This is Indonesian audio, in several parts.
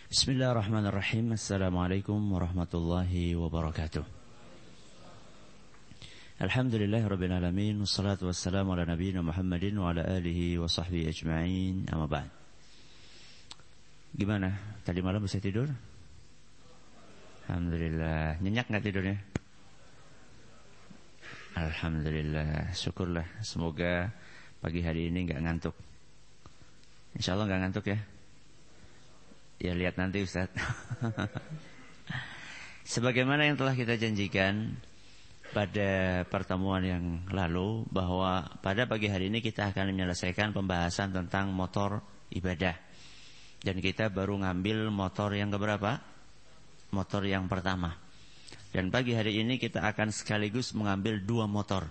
Bismillahirrahmanirrahim. Assalamualaikum warahmatullahi wabarakatuh. Alhamdulillahirabbil alamin, wassalatu wassalamu ala nabiyyina Muhammadin wa ala alihi wa sahbihi ajma'in. Amma ba'd. Gimana? Tadi malam bisa tidur? Alhamdulillah. Nyenyak enggak tidurnya? Alhamdulillah. Syukurlah. Semoga pagi hari ini enggak ngantuk. Insyaallah enggak ngantuk ya. Ya lihat nanti Ustaz. Sebagaimana yang telah kita janjikan pada pertemuan yang lalu, bahwa pada pagi hari ini kita akan menyelesaikan pembahasan tentang motor ibadah. Dan kita baru ngambil motor yang keberapa? Motor yang pertama. Dan pagi hari ini kita akan sekaligus mengambil dua motor.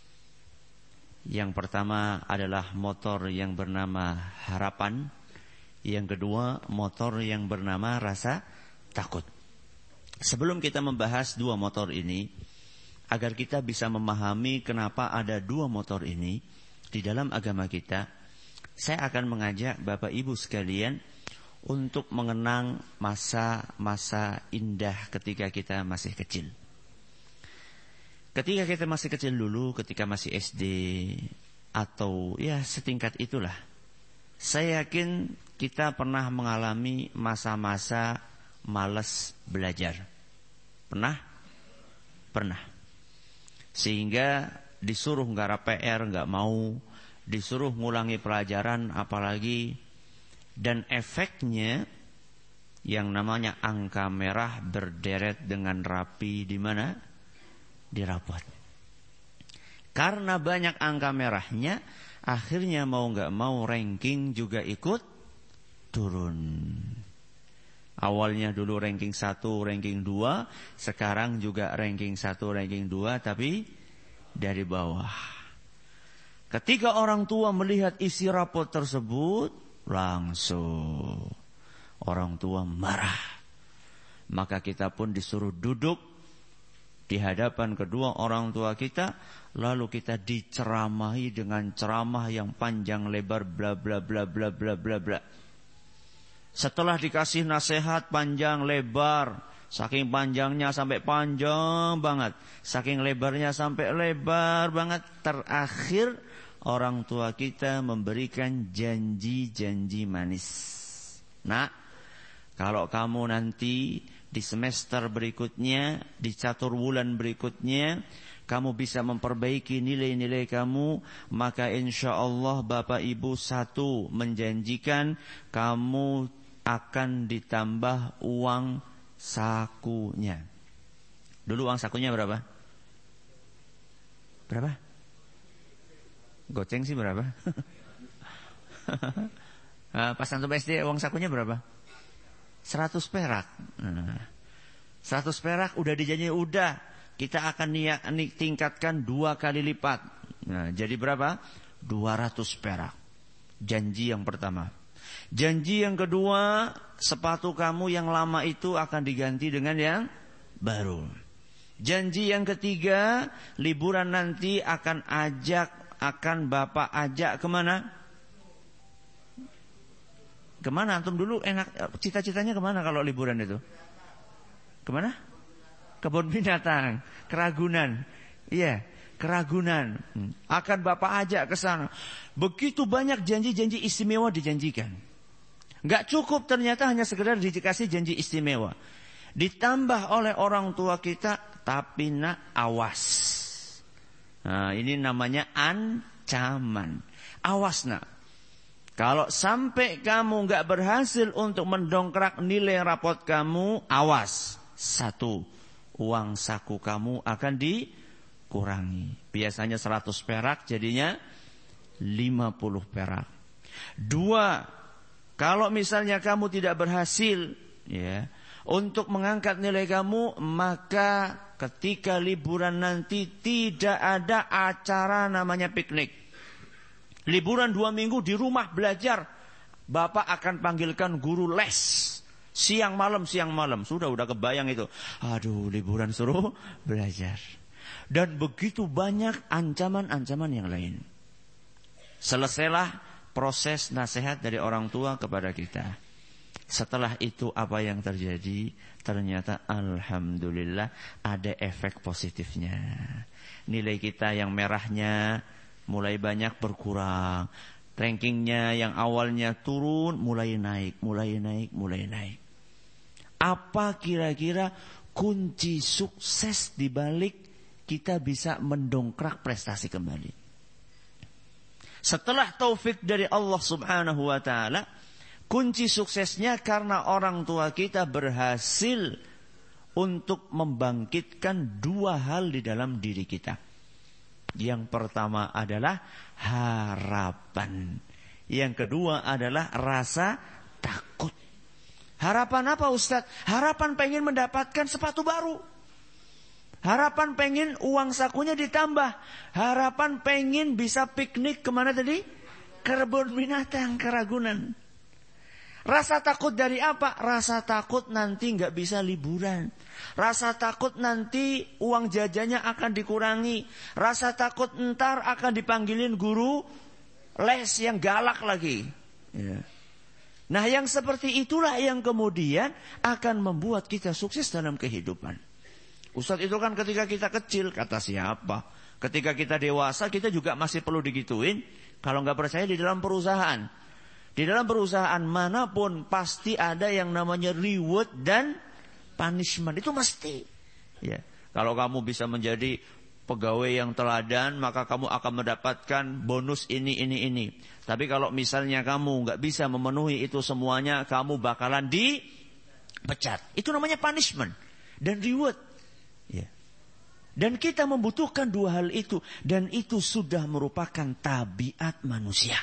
Yang pertama adalah motor yang bernama harapan. Yang kedua, motor yang bernama rasa takut. Sebelum kita membahas dua motor ini, agar kita bisa memahami kenapa ada dua motor ini di dalam agama kita, saya akan mengajak Bapak Ibu sekalian untuk mengenang masa-masa indah ketika kita masih kecil. Ketika kita masih kecil dulu, ketika masih SD atau ya setingkat itulah, saya yakin kita pernah mengalami masa-masa malas belajar. Pernah? Pernah. Sehingga disuruh nggarap PR nggak mau, disuruh ngulangi pelajaran apalagi, dan efeknya yang namanya angka merah berderet dengan rapi di mana? Di rapot. Karena banyak angka merahnya, akhirnya mau nggak mau ranking juga ikut turun. Awalnya dulu ranking 1, ranking 2, sekarang juga ranking 1, ranking 2, tapi dari bawah. Ketika orang tua melihat isi rapot tersebut, langsung orang tua marah. Maka kita pun disuruh duduk di hadapan kedua orang tua kita, lalu kita diceramahi dengan ceramah yang panjang lebar bla bla bla bla bla bla bla. Setelah dikasih nasihat panjang lebar, saking panjangnya sampai panjang banget, saking lebarnya sampai lebar banget, terakhir orang tua kita memberikan janji-janji manis. Nah, kalau kamu nanti di semester berikutnya, di catur bulan berikutnya, kamu bisa memperbaiki nilai-nilai kamu, maka insya Allah Bapak Ibu satu menjanjikan kamu akan ditambah uang sakunya. Dulu uang sakunya berapa? Berapa? Goceng sih berapa? Pas antum SD uang sakunya berapa? 100 perak. 100 perak udah dijanji, udah kita akan tingkatkan 2 kali lipat. Nah, jadi berapa? 200 perak. Janji yang pertama. Janji yang kedua, sepatu kamu yang lama itu akan diganti dengan yang baru. Janji yang ketiga, liburan nanti akan Bapak ajak kemana? Kemana antum dulu enak, cita-citanya kemana kalau liburan itu? Kemana? Kebun binatang, Keragunan. Iya, Keragunan. Akan Bapak ajak ke sana. Begitu banyak janji-janji istimewa dijanjikan. Enggak cukup ternyata hanya sekedar dikasih janji istimewa. Ditambah oleh orang tua kita, tapi nak awas. Nah, ini namanya ancaman. Awas nak. Kalau sampai kamu enggak berhasil untuk mendongkrak nilai rapot kamu, awas. 1, uang saku kamu akan dikurangi. Biasanya 100 perak, jadinya 50 perak. 2, kalau misalnya kamu tidak berhasil ya untuk mengangkat nilai kamu, maka ketika liburan nanti tidak ada acara namanya piknik. Liburan 2 minggu di rumah belajar. Bapak akan panggilkan guru les. Siang malam. Sudah kebayang itu. Aduh, liburan suruh belajar. Dan begitu banyak ancaman-ancaman yang lain. Selesailah proses nasihat dari orang tua kepada kita. Setelah itu apa yang terjadi? Ternyata alhamdulillah ada efek positifnya. Nilai kita yang merahnya mulai banyak berkurang. Rankingnya yang awalnya turun mulai naik. Apa kira-kira kunci sukses di balik kita bisa mendongkrak prestasi kembali? Setelah taufik dari Allah Subhanahu wa taala, kunci suksesnya karena orang tua kita berhasil untuk membangkitkan dua hal di dalam diri kita. Yang pertama adalah harapan. Yang kedua adalah rasa takut. Harapan apa Ustaz? Harapan pengen mendapatkan sepatu baru. Harapan pengen uang sakunya ditambah. Harapan pengen bisa piknik kemana tadi? Ke kebun binatang, ke Ragunan. Rasa takut dari apa? Rasa takut nanti gak bisa liburan. Rasa takut nanti uang jajannya akan dikurangi. Rasa takut entar akan dipanggilin guru les yang galak lagi. Ya. Nah yang seperti itulah yang kemudian akan membuat kita sukses dalam kehidupan. Ustadz itu kan ketika kita kecil, kata siapa? Ketika kita dewasa kita juga masih perlu digituin. Kalau gak percaya di dalam perusahaan. Di dalam perusahaan manapun pasti ada yang namanya reward dan punishment. Itu mesti. Ya. Kalau kamu bisa menjadi pegawai yang teladan, maka kamu akan mendapatkan bonus ini. Tapi kalau misalnya kamu nggak bisa memenuhi itu semuanya, kamu bakalan dipecat. Itu namanya punishment dan reward. Ya. Dan kita membutuhkan dua hal itu. Dan itu sudah merupakan tabiat manusia.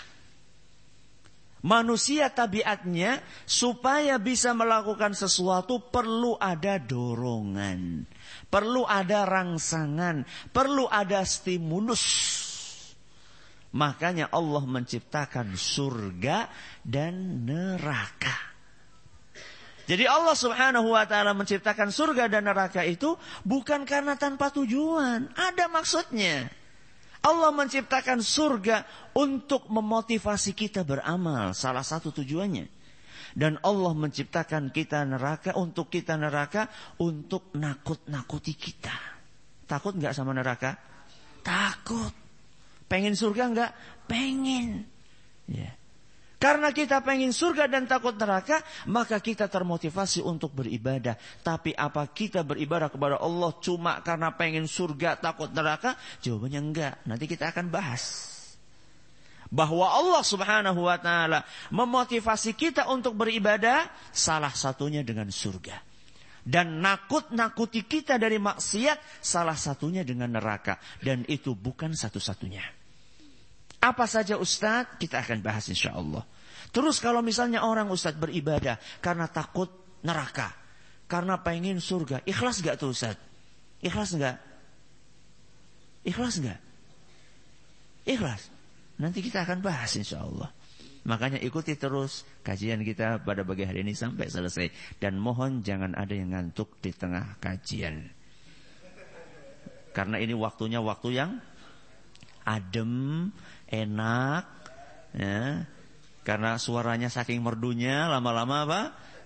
Manusia tabiatnya supaya bisa melakukan sesuatu perlu ada dorongan, perlu ada rangsangan, perlu ada stimulus. Makanya Allah menciptakan surga dan neraka. Jadi Allah Subhanahu wa taala menciptakan surga dan neraka itu bukan karena tanpa tujuan, ada maksudnya. Allah menciptakan surga untuk memotivasi kita beramal. Salah satu tujuannya. Dan Allah menciptakan kita neraka untuk nakut-nakuti kita. Takut gak sama neraka? Takut. Pengen surga gak? Pengen. Ya. Karena kita pengen surga dan takut neraka, maka kita termotivasi untuk beribadah. Tapi apa kita beribadah kepada Allah cuma karena pengen surga, takut neraka? Jawabannya enggak. Nanti kita akan bahas. Bahwa Allah Subhanahu wa taala memotivasi kita untuk beribadah, salah satunya dengan surga. Dan nakut-nakuti kita dari maksiat, salah satunya dengan neraka. Dan itu bukan satu-satunya. Apa saja Ustadz? Kita akan bahas insyaallah. Terus kalau misalnya orang Ustadz beribadah karena takut neraka, karena pengen surga, ikhlas gak tuh Ustadz? Ikhlas gak? Ikhlas gak? Ikhlas. Nanti kita akan bahas insyaallah. Makanya ikuti terus kajian kita pada pagi hari ini sampai selesai. Dan mohon jangan ada yang ngantuk di tengah kajian. Karena ini waktunya waktu yang adem, enak, ya. Karena suaranya saking merdunya, lama-lama apa?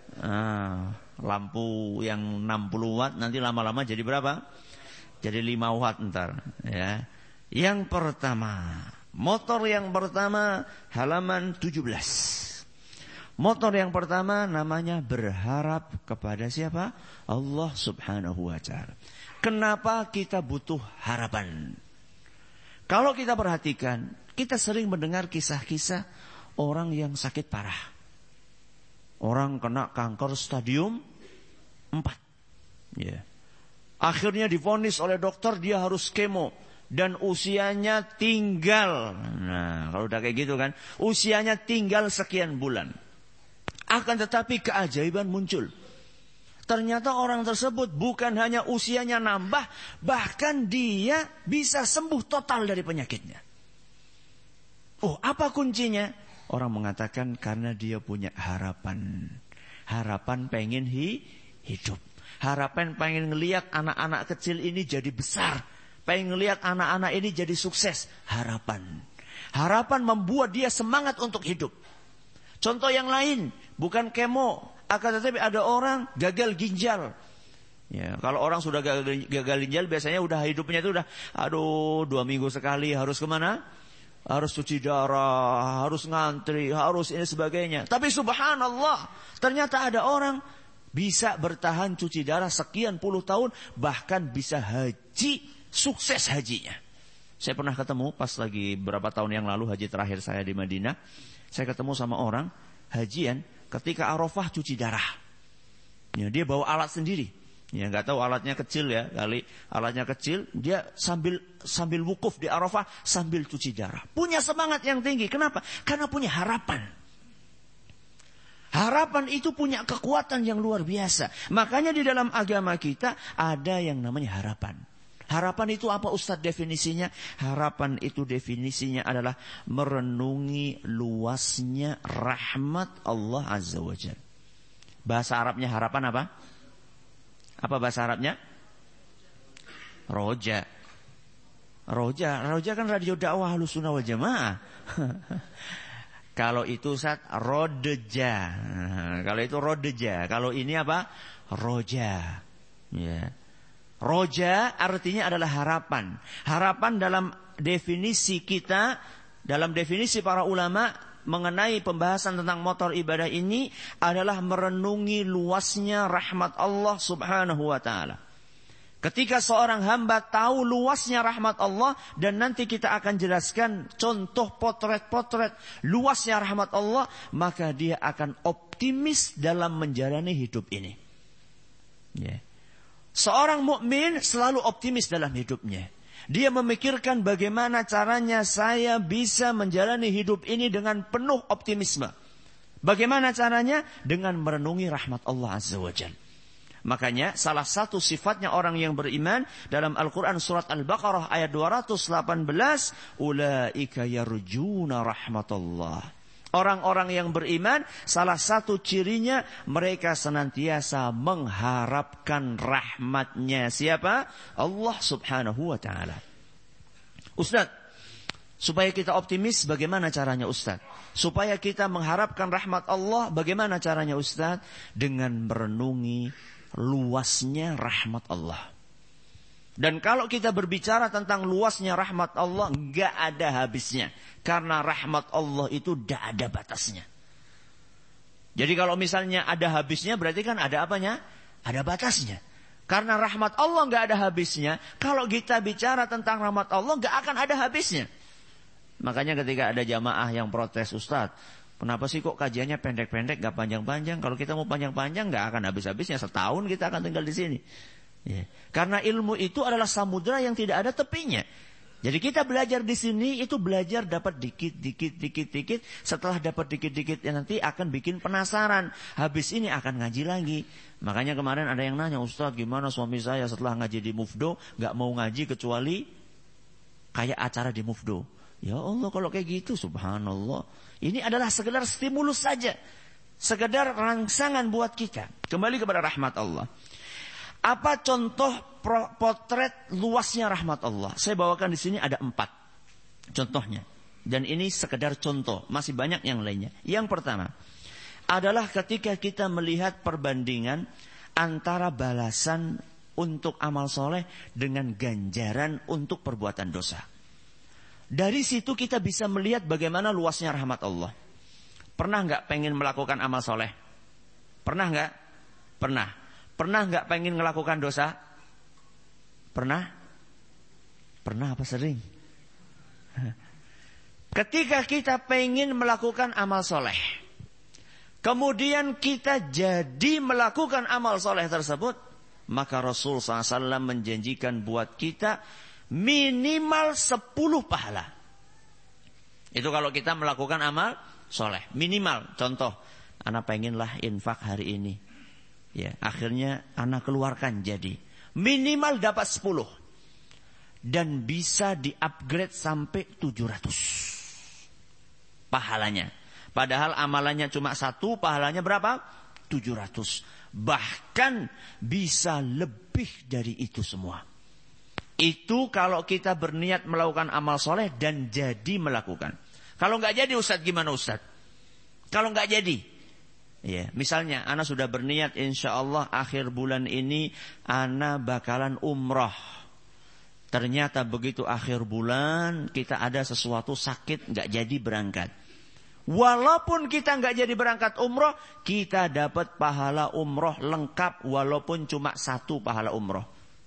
Lampu yang 60 watt nanti lama-lama jadi berapa? Jadi 5 watt ntar, ya. Yang pertama, motor yang pertama halaman 17. Motor yang pertama namanya berharap kepada siapa? Allah Subhanahu wa taala. Kenapa kita butuh harapan? Kalau kita perhatikan, kita sering mendengar kisah-kisah orang yang sakit parah. Orang kena kanker stadium 4. Ya. Akhirnya divonis oleh dokter dia harus kemo. Dan usianya tinggal. Nah, kalau udah kayak gitu kan. Usianya tinggal sekian bulan. Akan tetapi keajaiban muncul. Ternyata orang tersebut bukan hanya usianya nambah, bahkan dia bisa sembuh total dari penyakitnya. Oh, apa kuncinya? Orang mengatakan karena dia punya harapan. Harapan pengen hidup. Harapan pengen ngelihat anak-anak kecil ini jadi besar. Pengen ngelihat anak-anak ini jadi sukses. Harapan. Harapan membuat dia semangat untuk hidup. Contoh yang lain, bukan kemo, akan tetapi ada orang gagal ginjal. Ya, kalau orang sudah gagal ginjal biasanya udah hidupnya itu udah 2 minggu sekali harus kemana? Harus cuci darah, harus ngantri, harus ini sebagainya. Tapi subhanallah, ternyata ada orang bisa bertahan cuci darah sekian puluh tahun, bahkan bisa haji, sukses hajinya. Saya pernah ketemu pas lagi berapa tahun yang lalu haji terakhir saya di Madinah. Saya ketemu sama orang hajian ketika Arafah cuci darah. Ya, dia bawa alat sendiri. Ya, nggak tahu alatnya kecil ya, kali alatnya kecil, dia sambil wukuf di Arafah sambil cuci darah. Punya semangat yang tinggi. Kenapa? Karena punya harapan. Harapan itu punya kekuatan yang luar biasa. Makanya di dalam agama kita ada yang namanya harapan. Harapan itu apa Ustadz definisinya? Harapan itu definisinya adalah merenungi luasnya rahmat Allah Azza wa Jalla. Bahasa Arabnya harapan apa? Apa bahasa Arabnya? Roja. Roja kan radio dakwah Ahlussunnah wal Jamaah. Kalau itu Ustaz rodeja. Kalau itu rodeja. Kalau ini apa? Roja. Ya. Roja artinya adalah harapan. Harapan dalam definisi kita, dalam definisi para ulama mengenai pembahasan tentang motor ibadah ini adalah merenungi luasnya rahmat Allah Subhanahu wa taala. Ketika seorang hamba tahu luasnya rahmat Allah, dan nanti kita akan jelaskan contoh potret-potret luasnya rahmat Allah, maka dia akan optimis dalam menjalani hidup ini. Yeah. Seorang mukmin selalu optimis dalam hidupnya. Dia memikirkan bagaimana caranya saya bisa menjalani hidup ini dengan penuh optimisme. Bagaimana caranya? Dengan merenungi rahmat Allah Azza wa Jalla. Makanya salah satu sifatnya orang yang beriman dalam Al-Quran surat Al-Baqarah ayat 218, ulaika yarjuna rahmatullah. Orang-orang yang beriman, salah satu cirinya mereka senantiasa mengharapkan rahmatnya. Siapa? Allah Subhanahu wa ta'ala. Ustaz, supaya kita optimis bagaimana caranya Ustaz? Supaya kita mengharapkan rahmat Allah bagaimana caranya Ustaz? Dengan merenungi luasnya rahmat Allah. Dan kalau kita berbicara tentang luasnya rahmat Allah, enggak ada habisnya. Karena rahmat Allah itu tidak ada batasnya. Jadi kalau misalnya ada habisnya, berarti kan ada apanya? Ada batasnya. Karena rahmat Allah enggak ada habisnya, kalau kita bicara tentang rahmat Allah enggak akan ada habisnya. Makanya ketika ada jamaah yang protes, Ustaz, kenapa sih kok kajiannya pendek-pendek, enggak panjang-panjang? Kalau kita mau panjang-panjang enggak akan habis-habisnya. Setahun kita akan tinggal di sini. Ya. Karena ilmu itu adalah samudra yang tidak ada tepinya. Jadi kita belajar di sini itu belajar dapat dikit. Setelah dapat dikit-dikit ya nanti akan bikin penasaran. Habis ini akan ngaji lagi. Makanya kemarin ada yang nanya, Ustaz gimana suami saya setelah ngaji di Mufdo gak mau ngaji kecuali kayak acara di Mufdo. Ya Allah kalau kayak gitu subhanallah. Ini adalah sekedar stimulus saja. Sekedar rangsangan buat kita. Kembali kepada rahmat Allah. Apa contoh potret luasnya rahmat Allah? Saya bawakan di sini ada 4 contohnya. Dan ini sekedar contoh, masih banyak yang lainnya. Yang pertama adalah ketika kita melihat perbandingan antara balasan untuk amal soleh dengan ganjaran untuk perbuatan dosa. Dari situ kita bisa melihat bagaimana luasnya rahmat Allah. Pernah nggak pengen melakukan amal soleh? Pernah nggak? Pernah. Pernah nggak pengen melakukan dosa? Pernah? Pernah apa sering? Ketika kita pengen melakukan amal soleh, kemudian kita jadi melakukan amal soleh tersebut, maka Rasul SAW menjanjikan buat kita minimal 10 pahala. Itu kalau kita melakukan amal soleh. Minimal, contoh, anak pengenlah infak hari ini. Ya, akhirnya anak keluarkan jadi minimal dapat 10 dan bisa di-upgrade sampai 700 pahalanya. Padahal amalannya cuma 1, pahalanya berapa? 700. Bahkan bisa lebih dari itu semua. Itu kalau kita berniat melakukan amal soleh dan jadi melakukan. Kalau nggak jadi Ustaz gimana Ustaz? Kalau nggak jadi, ya, misalnya ana sudah berniat insya Allah akhir bulan ini ana bakalan umroh. Ternyata begitu akhir bulan kita ada sesuatu sakit nggak jadi berangkat. Walaupun kita nggak jadi berangkat umroh, kita dapat pahala umroh lengkap walaupun cuma 1 pahala umroh.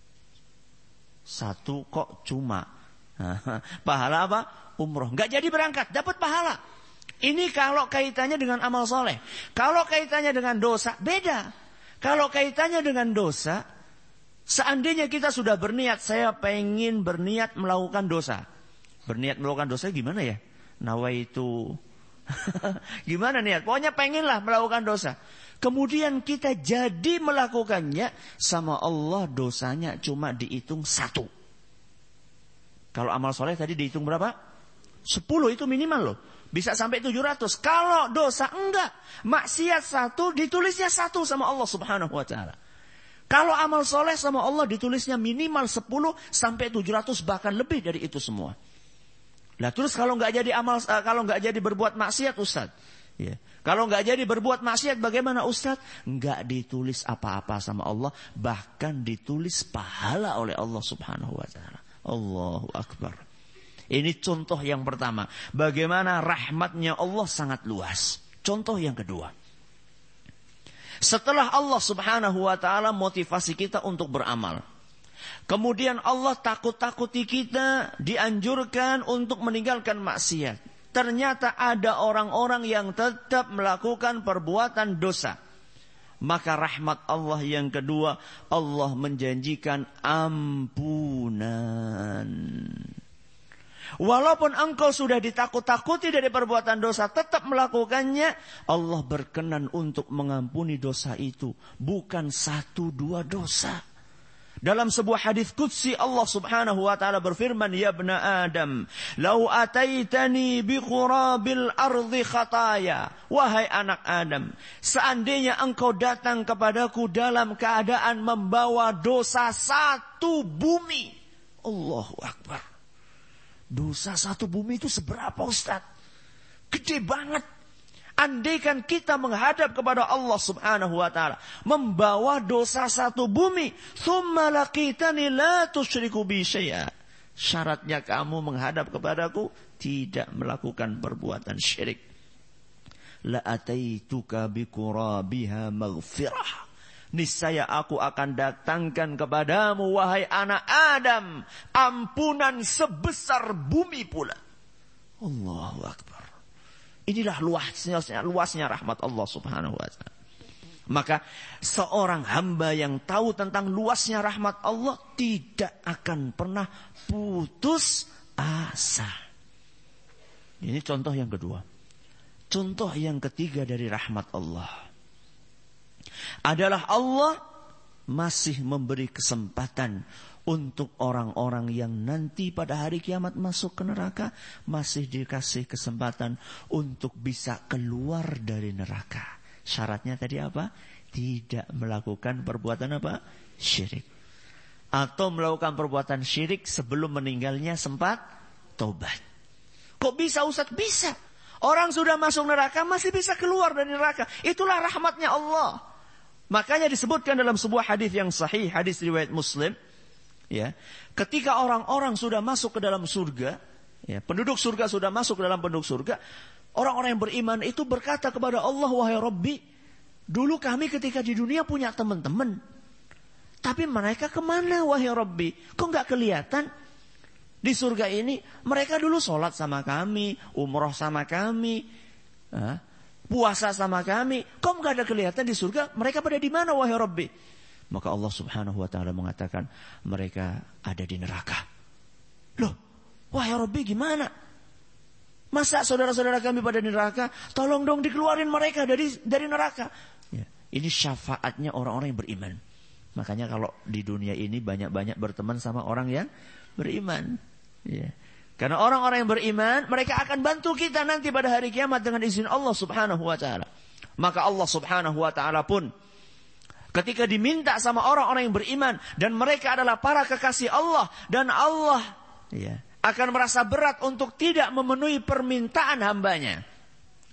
1 kok cuma. Pahala apa? Umroh. Nggak jadi berangkat, dapat pahala. Ini kalau kaitannya dengan amal soleh. Kalau kaitannya dengan dosa, beda. Kalau kaitannya dengan dosa, seandainya kita sudah berniat, saya pengen berniat melakukan dosa. Berniat melakukan dosa gimana ya? Nawaitu. Gimana niat? Pokoknya pengenlah melakukan dosa. Kemudian kita jadi melakukannya, sama Allah dosanya cuma dihitung 1. Kalau amal soleh tadi dihitung berapa? 10 itu minimal loh. Bisa sampai 700. Kalau dosa enggak. Maksiat 1 ditulisnya 1 sama Allah subhanahu wa ta'ala. Kalau amal soleh sama Allah ditulisnya minimal 10 sampai 700 bahkan lebih dari itu semua. Lah terus kalau enggak jadi kalau enggak jadi berbuat maksiat Ustaz. Ya. Kalau enggak jadi berbuat maksiat bagaimana Ustaz? Enggak ditulis apa-apa sama Allah, bahkan ditulis pahala oleh Allah subhanahu wa ta'ala. Allahu akbar. Ini contoh yang pertama. Bagaimana rahmatnya Allah sangat luas. Contoh yang kedua. Setelah Allah subhanahu wa ta'ala motivasi kita untuk beramal. Kemudian Allah takut-takuti kita, dianjurkan untuk meninggalkan maksiat. Ternyata ada orang-orang yang tetap melakukan perbuatan dosa. Maka rahmat Allah yang kedua, Allah menjanjikan ampunan. Walaupun engkau sudah ditakut-takuti dari perbuatan dosa, tetap melakukannya, Allah berkenan untuk mengampuni dosa itu. Bukan 1-2 dosa. Dalam sebuah hadis qudsi Allah subhanahu wa ta'ala berfirman, Ya bna Adam, Lau ataitani biqurabil ardi khataya. Wahai anak Adam, seandainya engkau datang kepadaku dalam keadaan membawa dosa 1 bumi. Allahu akbar. Dosa 1 bumi itu seberapa Ustaz? Gede banget. Andaikan kita menghadap kepada Allah subhanahu wa ta'ala, membawa dosa 1 bumi, thumma laqitani la tusyriku bi syai'a. Syaratnya kamu menghadap kepadaku tidak melakukan perbuatan syirik. La ataituka biqurabiha maghfirah. Niscaya aku akan datangkan kepadamu wahai anak Adam ampunan sebesar bumi pula. Allahu akbar. Inilah luasnya rahmat Allah subhanahu wa ta'ala. Maka seorang hamba yang tahu tentang luasnya rahmat Allah tidak akan pernah putus asa. Ini contoh yang kedua. Contoh yang ketiga dari rahmat Allah adalah Allah masih memberi kesempatan untuk orang-orang yang nanti pada hari kiamat masuk ke neraka, masih dikasih kesempatan untuk bisa keluar dari neraka. Syaratnya tadi apa? Tidak melakukan perbuatan apa? Syirik. Atau melakukan perbuatan syirik sebelum meninggalnya sempat taubat. Kok bisa Ustaz? Bisa. Orang sudah masuk neraka masih bisa keluar dari neraka. Itulah rahmatnya Allah. Makanya disebutkan dalam sebuah hadis yang sahih, hadis riwayat Muslim, ya, ketika orang-orang sudah masuk ke dalam surga, ya, penduduk surga sudah masuk ke dalam penduduk surga, orang-orang yang beriman itu berkata kepada Allah, wahai Rabbi, dulu kami ketika di dunia punya teman-teman, tapi mereka kemana wahai Rabbi? Kok nggak kelihatan di surga ini? Mereka dulu sholat sama kami, umroh sama kami, puasa sama kami, kok nggak ada kelihatan di surga? Mereka pada di mana wahai Rabbi? Maka Allah subhanahu wa ta'ala mengatakan, mereka ada di neraka. Loh, wahai Rabbi gimana? Masa saudara-saudara kami pada di neraka? Tolong dong dikeluarin mereka dari neraka. Ya, ini syafaatnya orang-orang yang beriman. Makanya kalau di dunia ini banyak-banyak berteman sama orang yang beriman. Ya. Karena orang-orang yang beriman, mereka akan bantu kita nanti pada hari kiamat dengan izin Allah subhanahu wa ta'ala. Maka Allah subhanahu wa ta'ala pun ketika diminta sama orang-orang yang beriman, dan mereka adalah para kekasih Allah, dan Allah akan merasa berat untuk tidak memenuhi permintaan hambanya.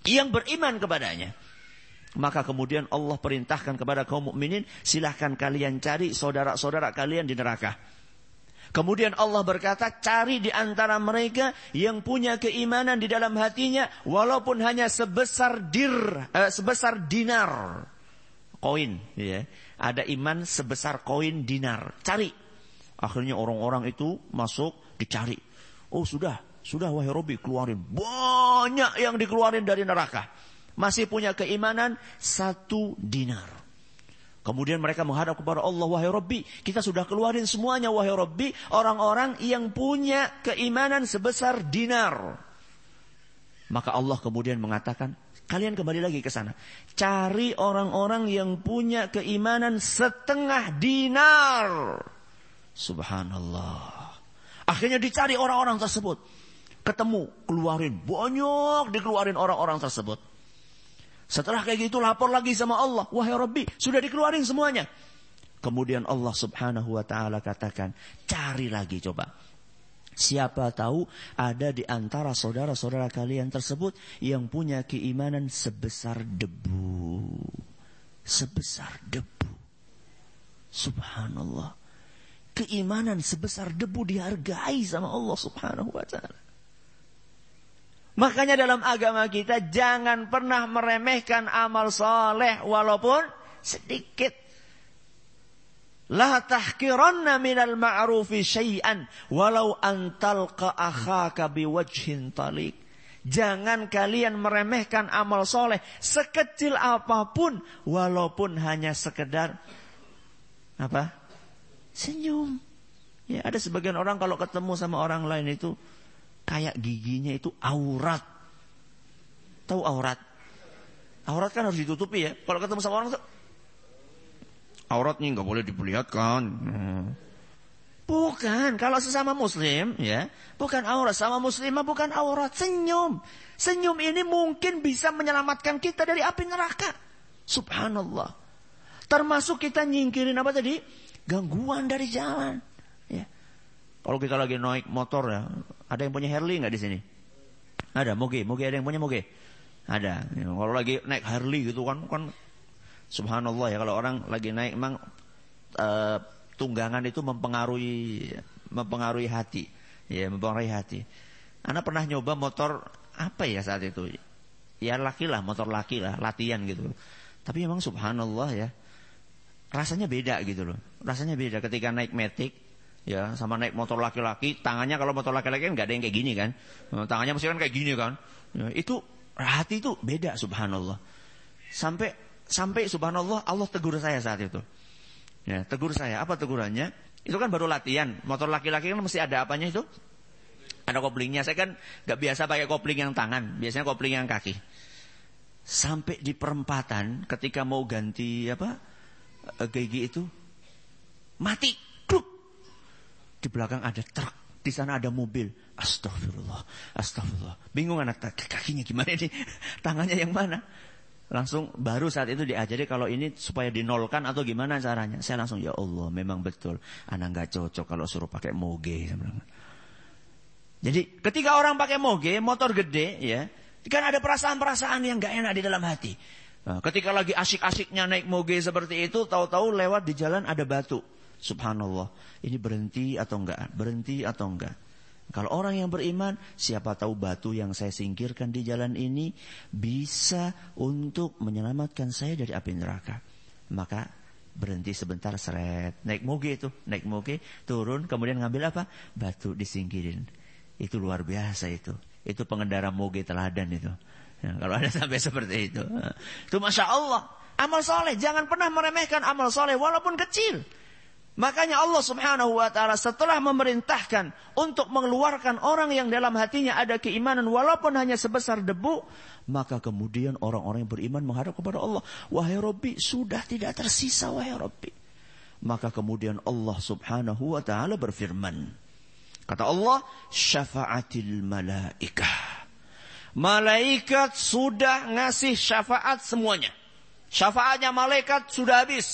yang beriman kepadanya. Maka kemudian Allah perintahkan kepada kaum mukminin, silahkan kalian cari saudara-saudara kalian di neraka. Kemudian Allah berkata, cari di antara mereka yang punya keimanan di dalam hatinya, walaupun hanya sebesar dinar, koin. Ya. Ada iman sebesar koin dinar. Cari. Akhirnya orang-orang itu masuk, dicari. Oh sudah wahai Rabbi, keluarin. Banyak yang dikeluarin dari neraka. Masih punya keimanan 1 dinar. Kemudian mereka menghadap kepada Allah, wahai Rabbi, kita sudah keluarin semuanya wahai Rabbi, orang-orang yang punya keimanan sebesar dinar. Maka Allah kemudian mengatakan, kalian kembali lagi ke sana. Cari orang-orang yang punya keimanan 1/2 dinar. Subhanallah. Akhirnya dicari orang-orang tersebut. Ketemu, keluarin. Banyak dikeluarin orang-orang tersebut. Setelah kayak gitu lapor lagi sama Allah. Wahai Rabbi, sudah dikeluarin semuanya. Kemudian Allah subhanahu wa ta'ala katakan, cari lagi coba. Siapa tahu ada di antara saudara-saudara kalian tersebut yang punya keimanan sebesar debu. Sebesar debu. Subhanallah. Keimanan sebesar debu dihargai sama Allah subhanahu wa ta'ala. Makanya dalam agama kita jangan pernah meremehkan amal soleh walaupun sedikit. La tahkiranna minal ma'rufi syai'an walau antalqa akhaka biwajhin talik. Jangan kalian meremehkan amal soleh sekecil apapun walaupun hanya sekedar apa? Senyum. Ya, ada sebagian orang kalau ketemu sama orang lain itu kayak giginya itu aurat. Tahu aurat? Aurat kan harus ditutupi ya. Kalau ketemu sama orang tuh, auratnya nggak boleh diperlihatkan. Bukan. Kalau sesama muslim ya, bukan aurat. Sama muslimah bukan aurat. Senyum. Senyum ini mungkin bisa menyelamatkan kita dari api neraka. Subhanallah. Termasuk kita nyingkirin apa tadi? Gangguan dari jalan. Ya. Kalau kita lagi naik motor ya, ada yang punya Harley nggak di sini? Ada, moge ada yang punya moge? Ada. Ya, kalau lagi naik Harley gitu kan subhanallah ya, kalau orang lagi naik memang tunggangan itu mempengaruhi hati. Ya, mempengaruhi hati. Ana pernah nyoba motor apa ya saat itu? Ya motor laki lah, latihan gitu. Tapi memang subhanallah ya, rasanya beda gitu loh. Rasanya beda ketika naik Matic ya sama naik motor laki-laki. Tangannya kalau motor laki-laki kan nggak ada yang kayak gini kan. Tangannya mesti kan kayak gini kan. Ya, itu hati itu beda subhanallah. Sampai subhanallah Allah tegur saya saat itu. Ya, tegur saya. Apa tegurannya? Itu kan baru latihan. Motor laki-laki kan mesti ada apanya itu? Ada koplingnya. Saya kan nggak biasa pakai kopling yang tangan. Biasanya kopling yang kaki. Sampai di perempatan ketika mau ganti gigi itu mati. Kluk. Di belakang ada truk. Di sana ada mobil. Astagfirullah. Bingung anak kakinya gimana nih? Tangannya yang mana? Langsung baru saat itu diajari kalau ini supaya dinolkan atau gimana caranya. Saya langsung ya Allah memang betul. Anak gak cocok kalau suruh pakai moge. Jadi ketika orang pakai moge, motor gede ya, kan ada perasaan-perasaan yang gak enak di dalam hati. Nah, ketika lagi asik-asiknya naik moge seperti itu, tahu-tahu lewat di jalan ada batu. Subhanallah. Ini berhenti atau enggak? Berhenti atau enggak? Kalau orang yang beriman, siapa tahu batu yang saya singkirkan di jalan ini bisa untuk menyelamatkan saya dari api neraka. Maka berhenti sebentar, seret. Naik moge, turun, kemudian ngambil apa? Batu, disingkirin. Itu luar biasa itu. Itu pengendara moge teladan itu. Ya, kalau ada sampai seperti itu. Itu Masya Allah. Amal soleh, jangan pernah meremehkan amal soleh walaupun kecil. Makanya Allah subhanahu wa ta'ala setelah memerintahkan untuk mengeluarkan orang yang dalam hatinya ada keimanan walaupun hanya sebesar debu, maka kemudian orang-orang yang beriman menghadap kepada Allah. Wahai Rabbi, sudah tidak tersisa wahai Rabbi. Maka kemudian Allah subhanahu wa ta'ala berfirman. Kata Allah, syafa'atil malaikah. Malaikat sudah ngasih syafaat semuanya. Syafaatnya malaikat sudah habis.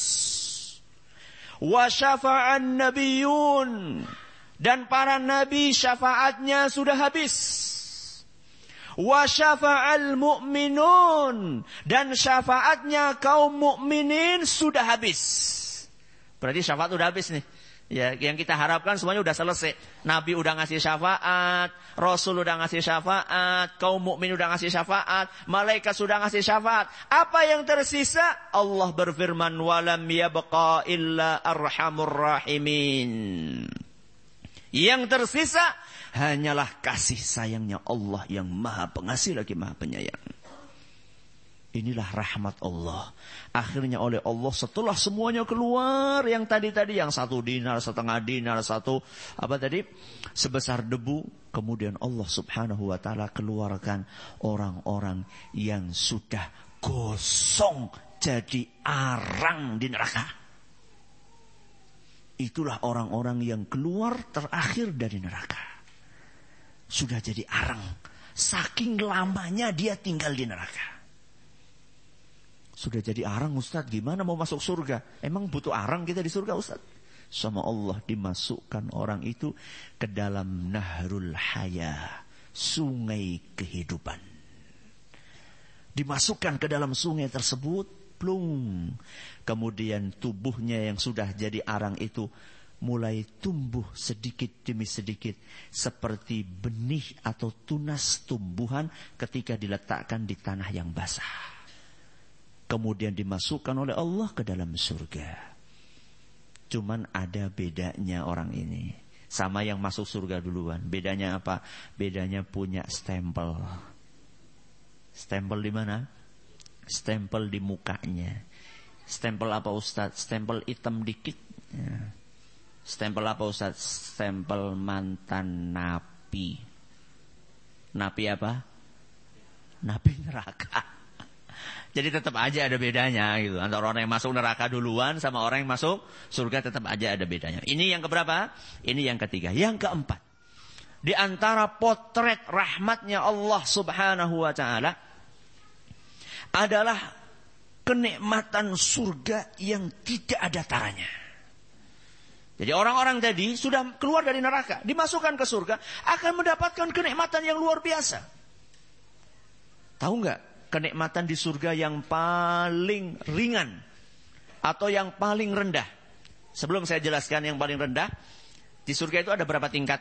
Wa syafa'an nabiyun, dan para nabi syafaatnya sudah habis. Wa syafa'al mu'minun. Dan syafaatnya kaum mukminin sudah habis. Berarti syafaat sudah habis nih. Ya, yang kita harapkan semuanya udah selesai. Nabi udah ngasih syafaat, Rasul udah ngasih syafaat, kaum mukmin udah ngasih syafaat, malaikat sudah ngasih syafaat. Apa yang tersisa? Allah berfirman, "Walam yabqa illa arhamur rahimin." Yang tersisa hanyalah kasih sayangnya Allah yang Maha Pengasih lagi Maha Penyayang. Inilah rahmat Allah. Akhirnya oleh Allah setelah semuanya keluar, yang tadi-tadi yang 1 dinar, setengah dinar, sebesar debu, kemudian Allah Subhanahu wa taala keluarkan orang-orang yang sudah gosong jadi arang di neraka. Itulah orang-orang yang keluar terakhir dari neraka. Sudah jadi arang. Saking lamanya dia tinggal di neraka. Sudah jadi arang, Ustaz, gimana mau masuk surga? Emang butuh arang kita di surga, Ustaz? Sama Allah dimasukkan orang itu ke dalam Nahrul Haya, sungai kehidupan. Dimasukkan ke dalam sungai tersebut, plung. Kemudian tubuhnya yang sudah jadi arang itu mulai tumbuh sedikit demi sedikit seperti benih atau tunas tumbuhan ketika diletakkan di tanah yang basah. Kemudian dimasukkan oleh Allah ke dalam surga. Cuman ada bedanya orang ini. Sama yang masuk surga duluan. Bedanya apa? Bedanya punya stempel. Stempel di mana? Stempel di mukanya. Stempel apa, Ustaz? Stempel hitam dikit. Ya. Stempel apa, Ustaz? Stempel mantan napi. Napi apa? Napi neraka. Jadi tetap aja ada bedanya gitu. Antara orang yang masuk neraka duluan sama orang yang masuk surga tetap aja ada bedanya. Ini yang keberapa? Ini yang ketiga. Yang keempat. Di antara potret rahmatnya Allah Subhanahu wa taala adalah kenikmatan surga yang tidak ada taranya. Jadi orang-orang tadi sudah keluar dari neraka, dimasukkan ke surga, akan mendapatkan kenikmatan yang luar biasa. Tahu nggak? Kenikmatan di surga yang paling ringan atau yang paling rendah. Sebelum saya jelaskan yang paling rendah, di surga itu ada berapa tingkat?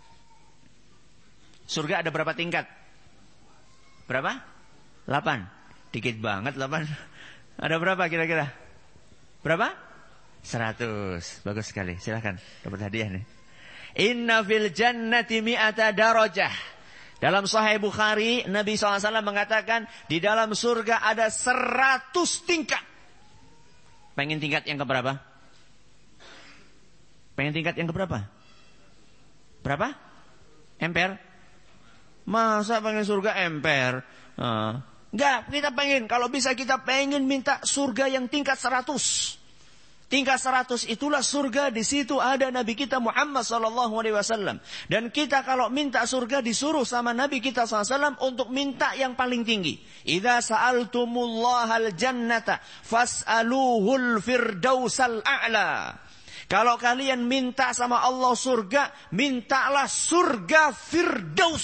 Surga ada berapa tingkat? Berapa? 8. Dikit banget 8. Ada berapa kira-kira? Berapa? 100. Bagus sekali. Silakan dapat hadiah nih. Inna fil jannati mi'ata darajah. Dalam Sahih Bukhari, Nabi SAW mengatakan, di dalam surga ada 100 tingkat. Pengen tingkat yang keberapa? Pengen tingkat yang keberapa? Berapa? Emper? Masa pengen surga emper? Enggak, kita pengen. Kalau bisa kita pengen minta surga yang tingkat 100. Tingkat 100 itulah surga, di situ ada Nabi kita Muhammad SAW. Dan kita kalau minta surga disuruh sama Nabi kita SAW untuk minta yang paling tinggi. Idza sa'altumullahal jannata fas'aluhul firdausal a'la. Kalau kalian minta sama Allah surga, mintalah surga firdaus.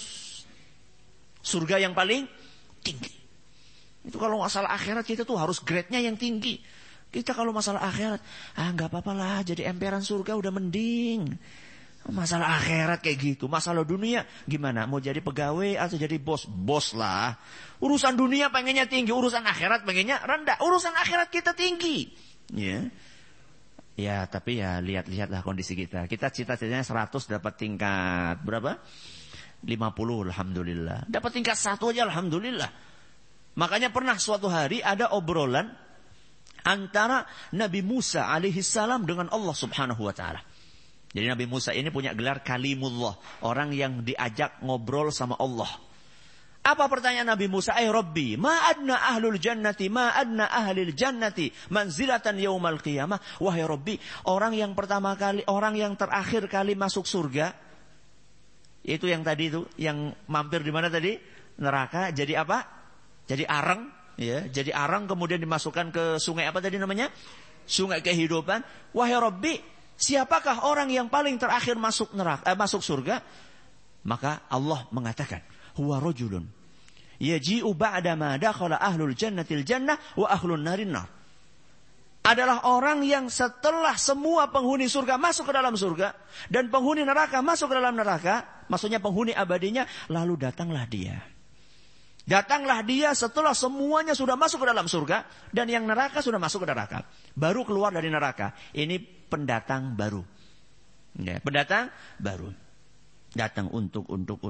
Surga yang paling tinggi. Itu kalau masalah akhirat kita tuh harus grade-nya yang tinggi. Kita kalau masalah akhirat, nggak apa-apa lah, jadi emperan surga udah mending. Masalah akhirat kayak gitu. Masalah dunia gimana? Mau jadi pegawai atau jadi bos? Bos lah. Urusan dunia pengennya tinggi, urusan akhirat pengennya rendah. Urusan akhirat kita tinggi. Ya. Ya, tapi ya lihat-lihatlah kondisi kita. Kita cita-citanya 100 dapat tingkat berapa? 50, alhamdulillah. Dapat tingkat 1 aja, alhamdulillah. Makanya pernah suatu hari ada obrolan antara Nabi Musa alaihissalam dengan Allah subhanahu wa ta'ala. Jadi Nabi Musa ini punya gelar kalimullah, orang yang diajak ngobrol sama Allah. Apa pertanyaan Nabi Musa? Rabbi, ma adna ahlul jannati, ma adna ahlil jannati manzilatan yaumal qiyamah. Wahai Rabbi, orang yang pertama kali, orang yang terakhir kali masuk surga, itu yang tadi itu, yang mampir di mana tadi? Neraka, jadi apa? Jadi arang. Ya, jadi arang kemudian dimasukkan ke sungai apa tadi namanya? Sungai kehidupan. Wahai Rabbi, siapakah orang yang paling terakhir masuk neraka, masuk surga? Maka Allah mengatakan, huwa rajulun yaji'u ba'da ma dakhala ahlul jannatil jannah wa ahlun narin nar. Adalah orang yang setelah semua penghuni surga masuk ke dalam surga dan penghuni neraka masuk ke dalam neraka, maksudnya penghuni abadinya, lalu datanglah dia. Datanglah dia setelah semuanya sudah masuk ke dalam surga dan yang neraka sudah masuk ke neraka. Baru keluar dari neraka. Ini pendatang baru. Ya, pendatang baru. Datang untuk.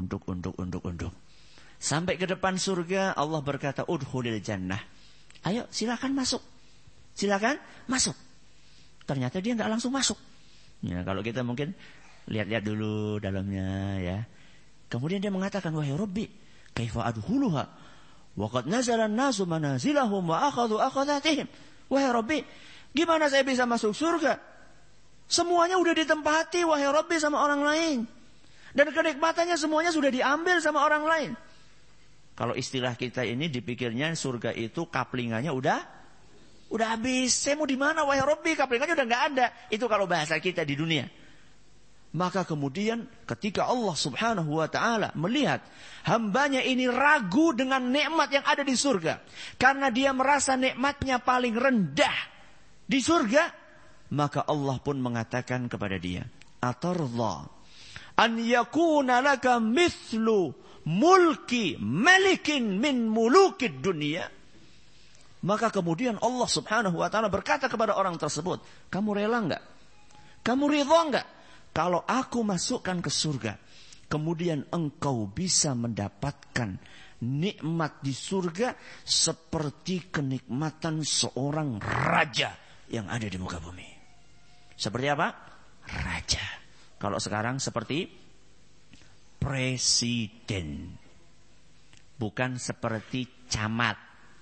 Sampai ke depan surga, Allah berkata, udkhulil jannah. Ayo, silakan masuk. Silakan masuk. Ternyata dia enggak langsung masuk. Ya, kalau kita mungkin lihat-lihat dulu dalamnya ya. Kemudian dia mengatakan, wahai Rabbi, kaifa adkhuluha wa qad nazala an-nasu manazilahum wa akhadhu akhadhatihim. Wahai Rabbi, gimana saya bisa masuk surga? Semuanya udah ditempati wahai Rabbi sama orang lain. Dan kenikmatannya semuanya sudah diambil sama orang lain. Kalau istilah kita ini dipikirnya surga itu kaplingannya udah habis. Saya mau di mana wahai Rabbi? Kaplingannya udah enggak ada. Itu kalau bahasa kita di dunia. Maka kemudian ketika Allah subhanahu wa ta'ala melihat hambanya ini ragu dengan nikmat yang ada di surga. Karena dia merasa nikmatnya paling rendah di surga. Maka Allah pun mengatakan kepada dia, Atarullah an yakuna laka mithlu mulki malikin min mulukid dunia. Maka kemudian Allah subhanahu wa ta'ala berkata kepada orang tersebut, kamu rela enggak? Kamu ridha enggak? Kalau aku masukkan ke surga, kemudian engkau bisa mendapatkan nikmat di surga seperti kenikmatan seorang raja yang ada di muka bumi. Seperti apa? Raja. Kalau sekarang seperti presiden. Bukan seperti camat.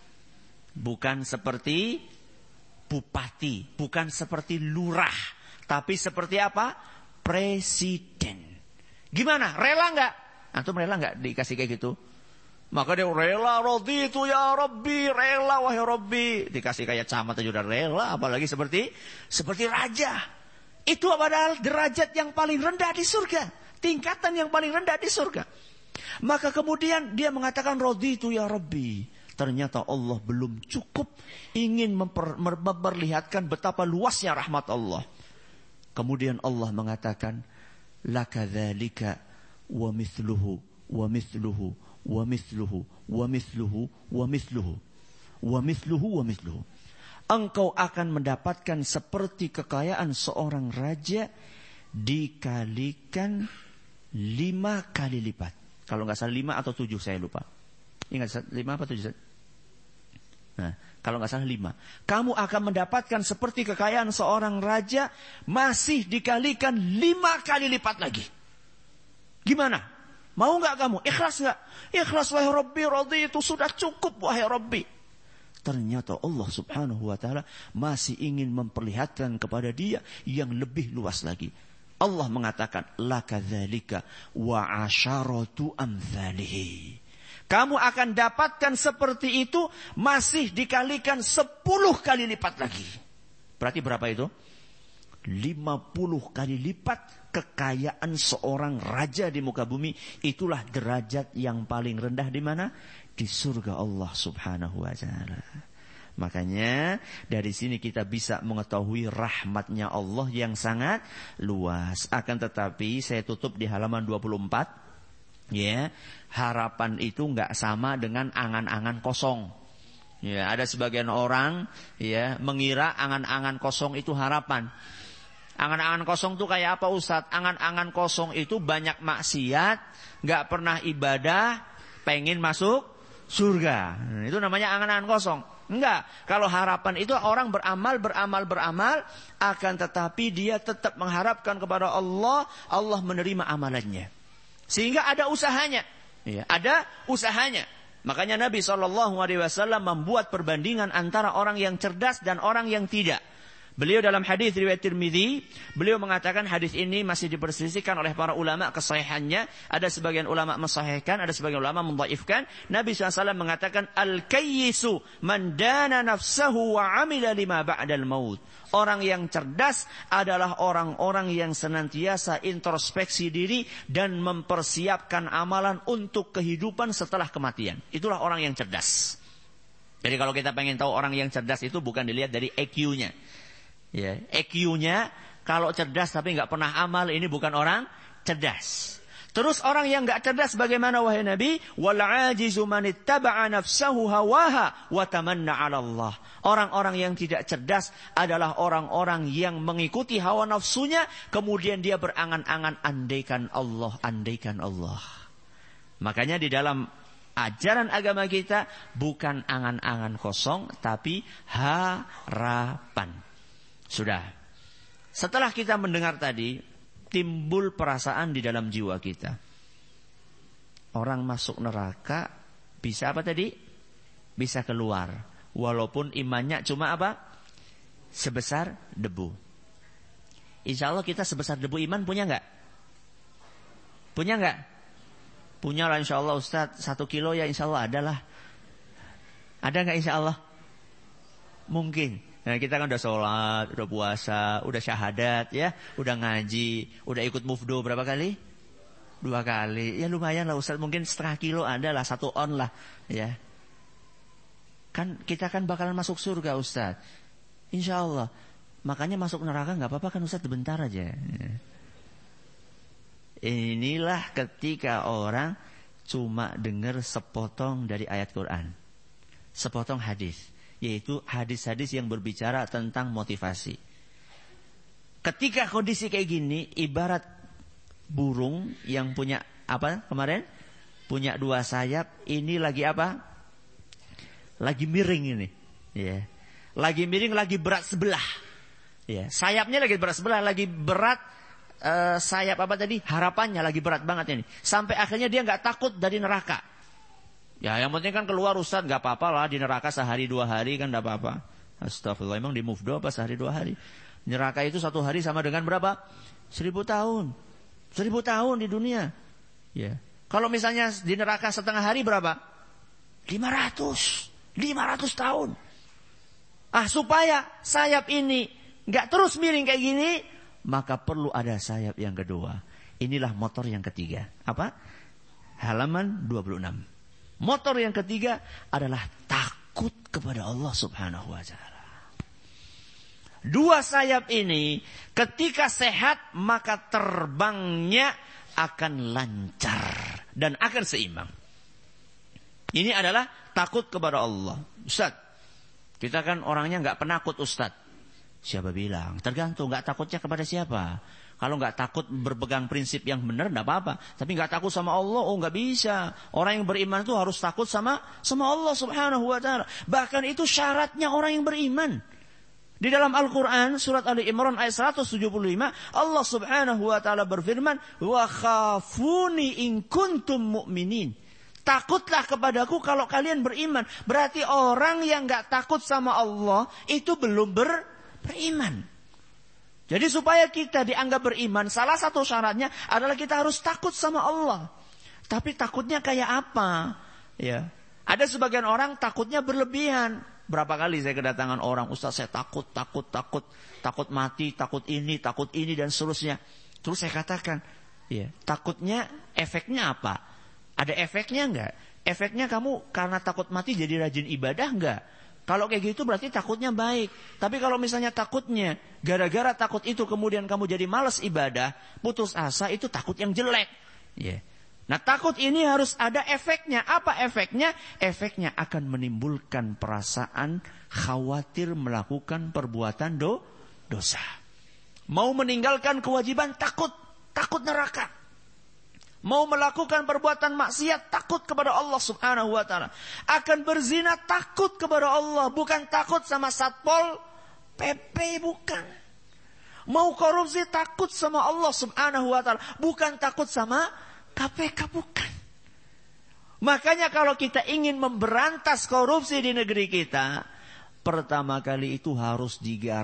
Bukan seperti bupati. Bukan seperti lurah. Tapi seperti apa? Presiden. Gimana? Rela enggak? Antum rela enggak dikasih kayak gitu? Maka dia rela, raditu ya Rabbi, rela wahai Rabbi. Dikasih kayak camat aja udah rela, apalagi seperti raja. Itu padahal derajat yang paling rendah di surga, tingkatan yang paling rendah di surga. Maka kemudian dia mengatakan raditu ya Rabbi. Ternyata Allah belum cukup ingin memperlihatkan betapa luasnya rahmat Allah. Kemudian Allah mengatakan, lakadzalika wa mithluhu wa mithluhu wa mithluhu wa mithluhu wa mithluhu wa mithluhu wa mithluhu. Engkau akan mendapatkan seperti kekayaan seorang raja dikalikan 5 kali lipat. Kalau enggak salah 5 atau 7 saya lupa. Ingat 5 apa 7? Nah, kalau nggak salah 5. Kamu akan mendapatkan seperti kekayaan seorang raja masih dikalikan 5 kali lipat lagi. Gimana? Mau nggak kamu? Ikhlas nggak? Ikhlas wahai Rabbi, raditu, sudah cukup wahai Rabbi. Ternyata Allah subhanahu wa ta'ala masih ingin memperlihatkan kepada dia yang lebih luas lagi. Allah mengatakan, lakadzalika wa asyaratu amthalihi. Kamu akan dapatkan seperti itu masih dikalikan 10 kali lipat lagi. Berarti berapa itu? 50 kali lipat kekayaan seorang raja di muka bumi. Itulah derajat yang paling rendah di mana? Di surga Allah subhanahu wa ta'ala. Makanya dari sini kita bisa mengetahui rahmatnya Allah yang sangat luas. Akan tetapi saya tutup di halaman 24. Ya, harapan itu enggak sama dengan angan-angan kosong. Ya, ada sebagian orang ya mengira angan-angan kosong itu harapan. Angan-angan kosong itu kayak apa Ustaz? Angan-angan kosong itu banyak maksiat, enggak pernah ibadah, pengen masuk surga. Itu namanya angan-angan kosong. Enggak. Kalau harapan itu orang beramal akan tetapi dia tetap mengharapkan kepada Allah, Allah menerima amalannya. Sehingga ada usahanya. Ya, ada usahanya. Makanya Nabi SAW membuat perbandingan antara orang yang cerdas dan orang yang tidak. Beliau dalam hadis riwayat Tirmidzi, beliau mengatakan hadis ini masih diperselisihkan oleh para ulama kesahihannya. Ada sebagian ulama mensahihkan, ada sebagian ulama mendhaifkan. Nabi SAW mengatakan, al-kayyisu man dana nafsahu wa amila lima ba'dal maut. Orang yang cerdas adalah orang-orang yang senantiasa introspeksi diri dan mempersiapkan amalan untuk kehidupan setelah kematian. Itulah orang yang cerdas. Jadi kalau kita pengen tahu orang yang cerdas itu bukan dilihat dari EQ-nya. Ya, EQ-nya kalau cerdas tapi nggak pernah amal, ini bukan orang cerdas. Terus orang yang nggak cerdas bagaimana wahai Nabi? Wal ajizu man ittaba'a nafsahu hawaha wa tamanna 'ala Allah. Orang-orang yang tidak cerdas adalah orang-orang yang mengikuti hawa nafsunya kemudian dia berangan-angan andaikan Allah, andaikan Allah. Makanya di dalam ajaran agama kita bukan angan-angan kosong tapi harapan. Sudah. Setelah kita mendengar tadi, timbul perasaan di dalam jiwa kita. Orang masuk neraka bisa apa tadi? Bisa keluar. Walaupun imannya cuma apa? Sebesar debu. Insya Allah kita sebesar debu iman punya nggak? Punya nggak? Punya lah insya Allah Ustaz. 1 kilo ya insya Allah ada lah. Ada nggak insya Allah? Mungkin. Nah, kita kan udah sholat, udah puasa, udah syahadat ya, udah ngaji, udah ikut mufdo berapa kali? 2 kali. Ya lumayan lah Ustaz, mungkin 0,5 kilo ada lah, 1 on lah ya. Kan kita kan bakalan masuk surga Ustaz. Insya Allah. Makanya masuk neraka gak apa-apa kan Ustaz, sebentar aja. Inilah ketika orang cuma dengar sepotong dari ayat Quran, sepotong hadis, yaitu hadis-hadis yang berbicara tentang motivasi. Ketika kondisi kayak gini, ibarat burung yang punya apa kemarin? Punya 2 sayap, ini lagi apa? Lagi miring ini. Ya. Lagi miring, lagi berat sebelah. Ya. Sayapnya lagi berat sebelah, lagi berat sayap apa tadi? Harapannya lagi berat banget ini. Sampai akhirnya dia nggak takut dari neraka. Ya yang penting kan keluar Ustaz, gak apa-apa lah di neraka sehari 2 hari kan gak apa-apa. Astagfirullah, emang di mufdo apa sehari 2 hari? Neraka itu 1 hari sama dengan berapa? 1000 tahun. 1000 tahun di dunia. Ya. Kalau misalnya di neraka setengah hari berapa? 500 tahun. Supaya sayap ini gak terus miring kayak gini, maka perlu ada sayap yang kedua. Inilah motor yang ketiga. Apa? Halaman 26. Motor yang ketiga adalah takut kepada Allah Subhanahu wa ta'ala. 2 sayap ini ketika sehat maka terbangnya akan lancar dan akan seimbang. Ini adalah takut kepada Allah. Ustaz, kita kan orangnya gak penakut Ustaz. Siapa bilang? Tergantung gak takutnya kepada siapa. Kalau nggak takut berpegang prinsip yang benar, nggak apa-apa. Tapi nggak takut sama Allah, nggak bisa. Orang yang beriman itu harus takut sama Allah Subhanahu Wa Taala. Bahkan itu syaratnya orang yang beriman. Di dalam Al-Quran surat Ali Imran ayat 175, Allah Subhanahu Wa Taala berfirman, wa khafuni in kuntum mu'minin. Takutlah kepadaku kalau kalian beriman. Berarti orang yang nggak takut sama Allah itu belum beriman. Jadi supaya kita dianggap beriman, salah satu syaratnya adalah kita harus takut sama Allah. Tapi takutnya kayak apa? Ya. Ada sebagian orang takutnya berlebihan. Berapa kali saya kedatangan orang, Ustaz saya takut mati, takut ini dan seterusnya. Terus saya katakan, ya, takutnya efeknya apa? Ada efeknya enggak? Efeknya kamu karena takut mati jadi rajin ibadah enggak? Kalau kayak gitu berarti takutnya baik. Tapi kalau misalnya takutnya gara-gara takut itu kemudian kamu jadi malas ibadah, putus asa, itu takut yang jelek. Yeah. Nah takut ini harus ada efeknya. Apa efeknya? Efeknya akan menimbulkan perasaan khawatir melakukan perbuatan dosa. Mau meninggalkan kewajiban takut neraka. Mau melakukan perbuatan maksiat takut kepada Allah Subhanahu wa ta'ala. Akan berzina takut kepada Allah. Bukan takut sama Satpol PP, bukan. Mau korupsi takut sama Allah Subhanahu wa ta'ala. Bukan takut sama KPK, bukan. Makanya kalau kita ingin memberantas korupsi di negeri kita, pertama kali itu harus digarap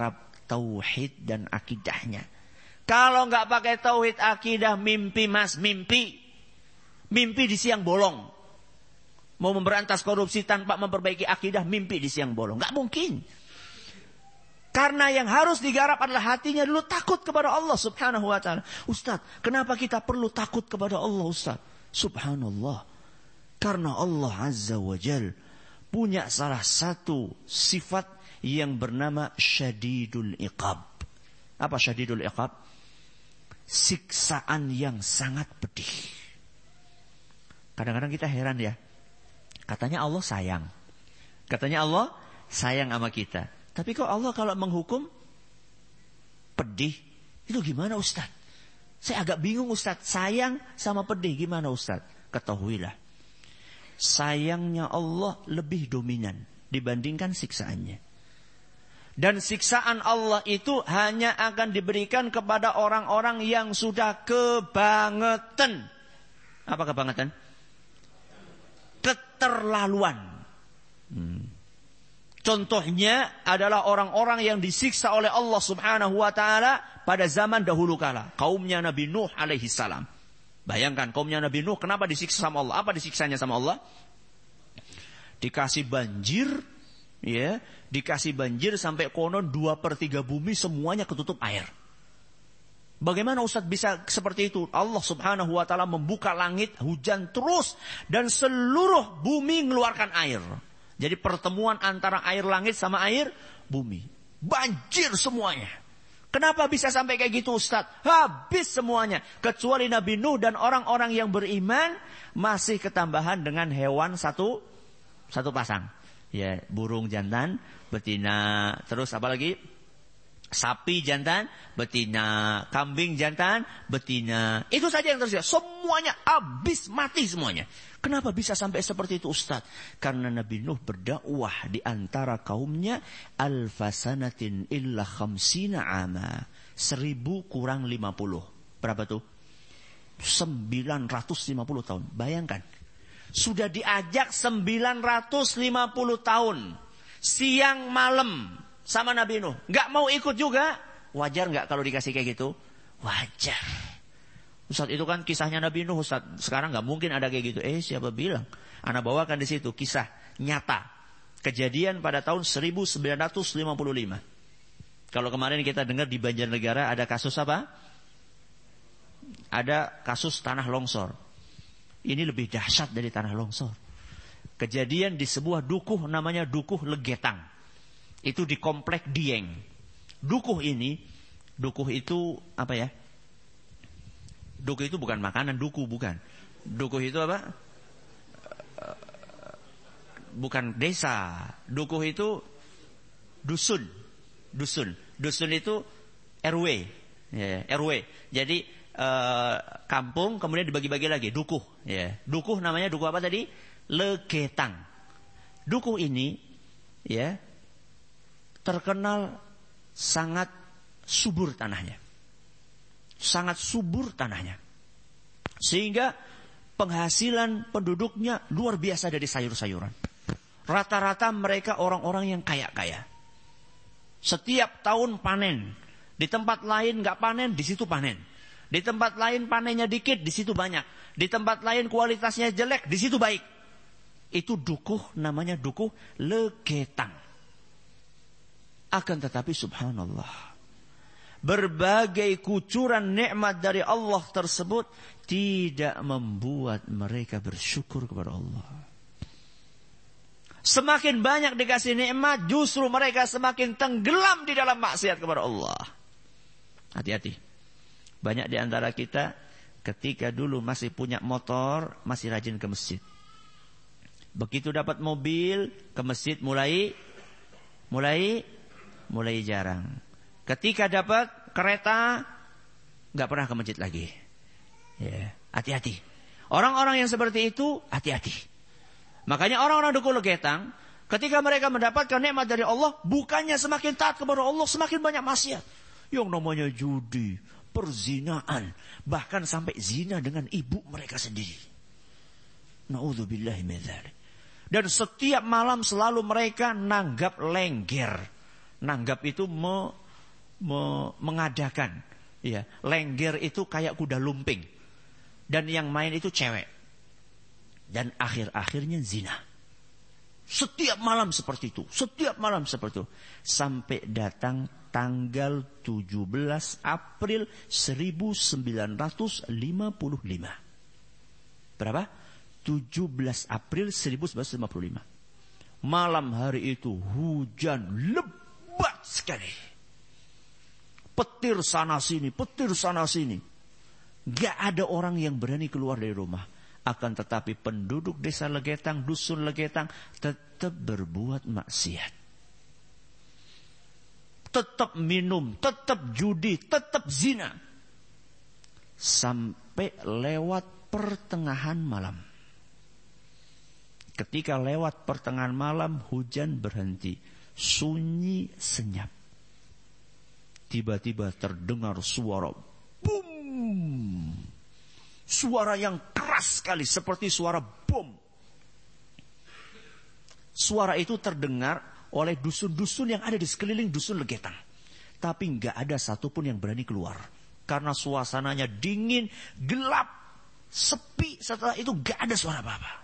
tauhid dan akidahnya. Kalau nggak pakai tauhid akidah, mimpi mas, mimpi di siang bolong. Mau memberantas korupsi tanpa memperbaiki akidah, mimpi di siang bolong. Nggak mungkin. Karena yang harus digarap adalah hatinya dulu takut kepada Allah subhanahu wa ta'ala. Ustaz, kenapa kita perlu takut kepada Allah Ustaz? Subhanallah. Karena Allah Azza wa Jal punya salah satu sifat yang bernama syadidul iqab. Apa syadidul iqab? Siksaan yang sangat pedih. Kadang-kadang kita heran ya. Katanya Allah sayang. Katanya Allah sayang sama kita. Tapi kok Allah kalau menghukum pedih, itu gimana Ustaz? Saya agak bingung Ustaz, sayang sama pedih gimana Ustaz? Ketahuilah, sayangnya Allah lebih dominan dibandingkan siksaannya. Dan siksaan Allah itu hanya akan diberikan kepada orang-orang yang sudah kebangetan. Apa kebangetan? Keterlaluan. Contohnya adalah orang-orang yang disiksa oleh Allah subhanahu wa ta'ala pada zaman dahulu kala. Kaumnya Nabi Nuh alaihi salam. Bayangkan kaumnya Nabi Nuh kenapa disiksa sama Allah? Apa disiksanya sama Allah? Dikasih banjir. Ya, dikasih banjir sampai konon 2/3 bumi semuanya ketutup air. Bagaimana Ustaz bisa seperti itu? Allah subhanahu wa ta'ala membuka langit, hujan terus. Dan seluruh bumi mengeluarkan air. Jadi pertemuan antara air langit sama air bumi. Banjir semuanya. Kenapa bisa sampai kayak gitu Ustaz? Habis semuanya. Kecuali Nabi Nuh dan orang-orang yang beriman. Masih ketambahan dengan hewan satu pasang. Ya, burung jantan, betina. Terus apa lagi? Sapi jantan, betina. Kambing jantan, betina. Itu saja yang tersedia. Semuanya habis, mati semuanya. Kenapa bisa sampai seperti itu Ustaz? Karena Nabi Nuh berdakwah di antara kaumnya alfasanatin illa khamsina ama. 1000 kurang 50. Berapa tuh? 950 tahun. Bayangkan. Sudah diajak 950 tahun. Siang malam sama Nabi Nuh. Gak mau ikut juga. Wajar gak kalau dikasih kayak gitu? Wajar. Ustaz, itu kan kisahnya Nabi Nuh Ustaz. Sekarang gak mungkin ada kayak gitu. Siapa bilang? Ana bawakan di situ kisah nyata. Kejadian pada tahun 1955. Kalau kemarin kita dengar di Banjarnegara ada kasus apa? Ada kasus tanah longsor. Ini lebih dahsyat dari tanah longsor. Kejadian di sebuah dukuh namanya Dukuh Legetang. Itu di komplek Dieng. Dukuh itu apa ya? Dukuh itu bukan makanan, bukan. Dukuh itu apa? Bukan desa. Dukuh itu dusun. Dusun itu RW. Ya, RW. Jadi kampung kemudian dibagi-bagi lagi. Dukuh. Ya. Dukuh namanya dukuh apa tadi? Legetang. Dukuh ini ya terkenal sangat subur tanahnya. Sangat subur tanahnya. Sehingga penghasilan penduduknya luar biasa dari sayur-sayuran. Rata-rata mereka orang-orang yang kaya-kaya. Setiap tahun panen. Di tempat lain gak panen, di situ panen. Di tempat lain panennya dikit, di situ banyak. Di tempat lain kualitasnya jelek, di situ baik. Itu dukuh, namanya Dukuh Legetang. Akan tetapi subhanallah, berbagai kucuran nikmat dari Allah tersebut tidak membuat mereka bersyukur kepada Allah. Semakin banyak dikasih nikmat, justru mereka semakin tenggelam di dalam maksiat kepada Allah. Hati-hati. Banyak di antara kita ketika dulu masih punya motor, masih rajin ke masjid. Begitu dapat mobil, ke masjid mulai jarang. Ketika dapat kereta, gak pernah ke masjid lagi. Ya, hati-hati. Orang-orang yang seperti itu, hati-hati. Makanya orang-orang Dukuh Legetang, ketika mereka mendapatkan nikmat dari Allah, bukannya semakin taat kepada Allah, semakin banyak maksiat. Yang namanya judi, perzinaan, bahkan sampai zina dengan ibu mereka sendiri. Na'udzubillahi min dzalik. Dan setiap malam selalu mereka nanggap lengger. Nanggap itu mengadakan, ya, lengger itu kayak kuda lumping, dan yang main itu cewek, dan akhir-akhirnya zina. Setiap malam seperti itu, setiap malam seperti itu, sampai datang tanggal 17 April 1955. Berapa? 17 April 1955. Malam hari itu hujan lebat sekali. Petir sana sini, petir sana sini. Gak ada orang yang berani keluar dari rumah. Akan tetapi penduduk desa Legetang, dusun Legetang, tetap berbuat maksiat. Tetap minum, tetap judi, tetap zina. Sampai lewat pertengahan malam. Ketika lewat pertengahan malam, hujan berhenti. Sunyi senyap. Tiba-tiba terdengar suara boom. Suara yang keras sekali, seperti suara bom. Suara itu terdengar oleh dusun-dusun yang ada di sekeliling dusun Legetang. Tapi nggak ada satupun yang berani keluar. Karena suasananya dingin, gelap, sepi. Setelah itu nggak ada suara apa-apa.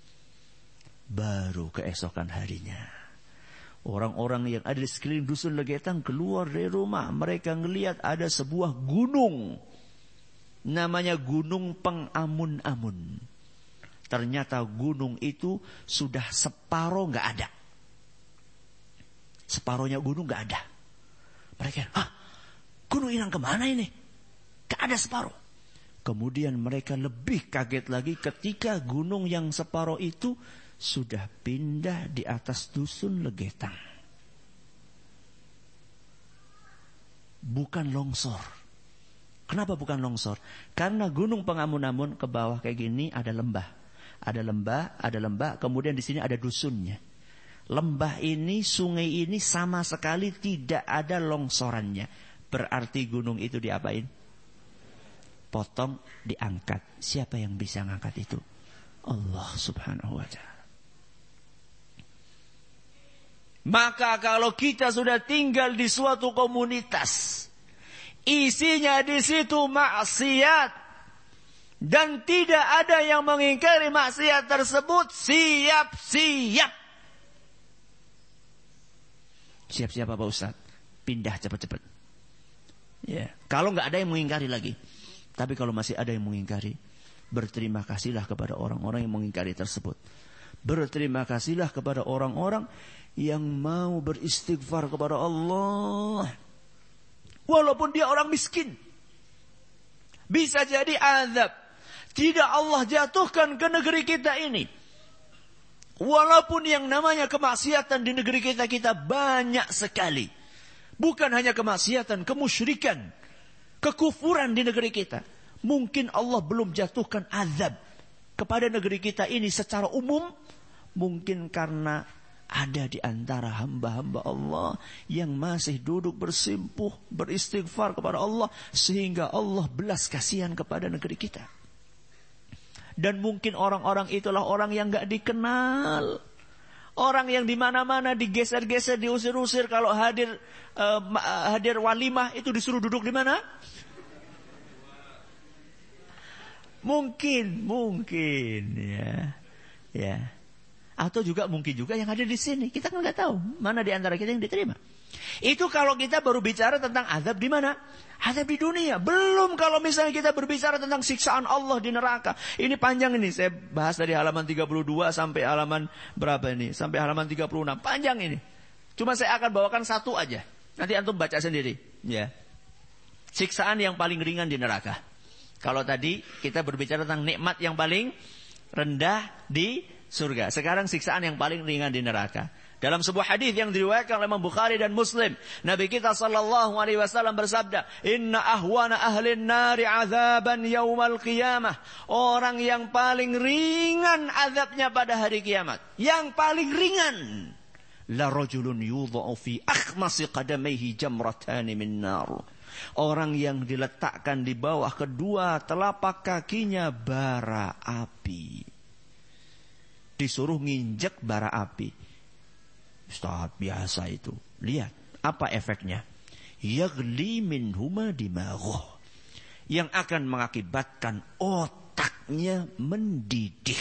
Baru keesokan harinya, orang-orang yang ada di sekeliling dusun Legetang keluar dari rumah. Mereka ngelihat ada sebuah gunung. Namanya Gunung Pengamun-amun. Ternyata gunung itu sudah separuh nggak ada. Separuhnya gunung nggak ada. Mereka, gunung hilang kemana ini? Nggak ada separuh. Kemudian mereka lebih kaget lagi ketika gunung yang separuh itu sudah pindah di atas dusun Legetang. Bukan longsor. Kenapa bukan longsor? Karena Gunung Pengamun-amun ke bawah kayak gini ada lembah. Ada lembah, kemudian di sini ada dusunnya. Lembah ini, sungai ini sama sekali tidak ada longsorannya. Berarti gunung itu diapain? Potong, diangkat. Siapa yang bisa ngangkat itu? Allah Subhanahu wa ta'ala. Maka kalau kita sudah tinggal di suatu komunitas, isinya di situ maksiat, dan tidak ada yang mengingkari maksiat tersebut, siap-siap. Siap-siap apa Ustaz? Pindah cepat-cepat. Ya, kalau nggak ada yang mengingkari lagi. Tapi kalau masih ada yang mengingkari, berterima kasihlah kepada orang-orang yang mengingkari tersebut. Berterima kasihlah kepada orang-orang yang mau beristighfar kepada Allah. Walaupun dia orang miskin. Bisa jadi azab tidak Allah jatuhkan ke negeri kita ini. Walaupun yang namanya kemaksiatan di negeri kita banyak sekali. Bukan hanya kemaksiatan, kemusyrikan, kekufuran di negeri kita. Mungkin Allah belum jatuhkan azab kepada negeri kita ini secara umum. Mungkin karena ada di antara hamba-hamba Allah yang masih duduk bersimpuh, beristighfar kepada Allah, sehingga Allah belas kasihan kepada negeri kita. Dan mungkin orang-orang itulah orang yang gak dikenal. Orang yang di mana-mana digeser-geser, diusir-usir. Kalau hadir walimah itu disuruh duduk di mana? Mungkin ya. Atau juga mungkin juga yang ada di sini. Kita nggak tahu mana di antara kita yang diterima. Itu kalau kita baru bicara tentang azab di mana? Azab di dunia. Belum kalau misalnya kita berbicara tentang siksaan Allah di neraka. Ini panjang ini. Saya bahas dari halaman 32 sampai halaman berapa ini? Sampai halaman 36. Panjang ini. Cuma saya akan bawakan satu aja. Nanti antum baca sendiri. Ya. Siksaan yang paling ringan di neraka. Kalau tadi kita berbicara tentang nikmat yang paling rendah di surga. Sekarang siksaan yang paling ringan di neraka. Dalam sebuah hadis yang diriwayatkan oleh Imam Bukhari dan Muslim, Nabi kita sallallahu alaihi wasallam bersabda, "Inna ahwana ahlin nari azaban yaumal qiyamah." Orang yang paling ringan azabnya pada hari kiamat, yang paling ringan, la rajulun yudha'u fi akhmasi qadamaihi jamratani min nar. Orang yang diletakkan di bawah kedua telapak kakinya bara api. Disuruh nginjek bara api. Ustaz, biasa itu. Lihat apa efeknya. yaghli minhuma dimaghuh, yang akan mengakibatkan otaknya mendidih.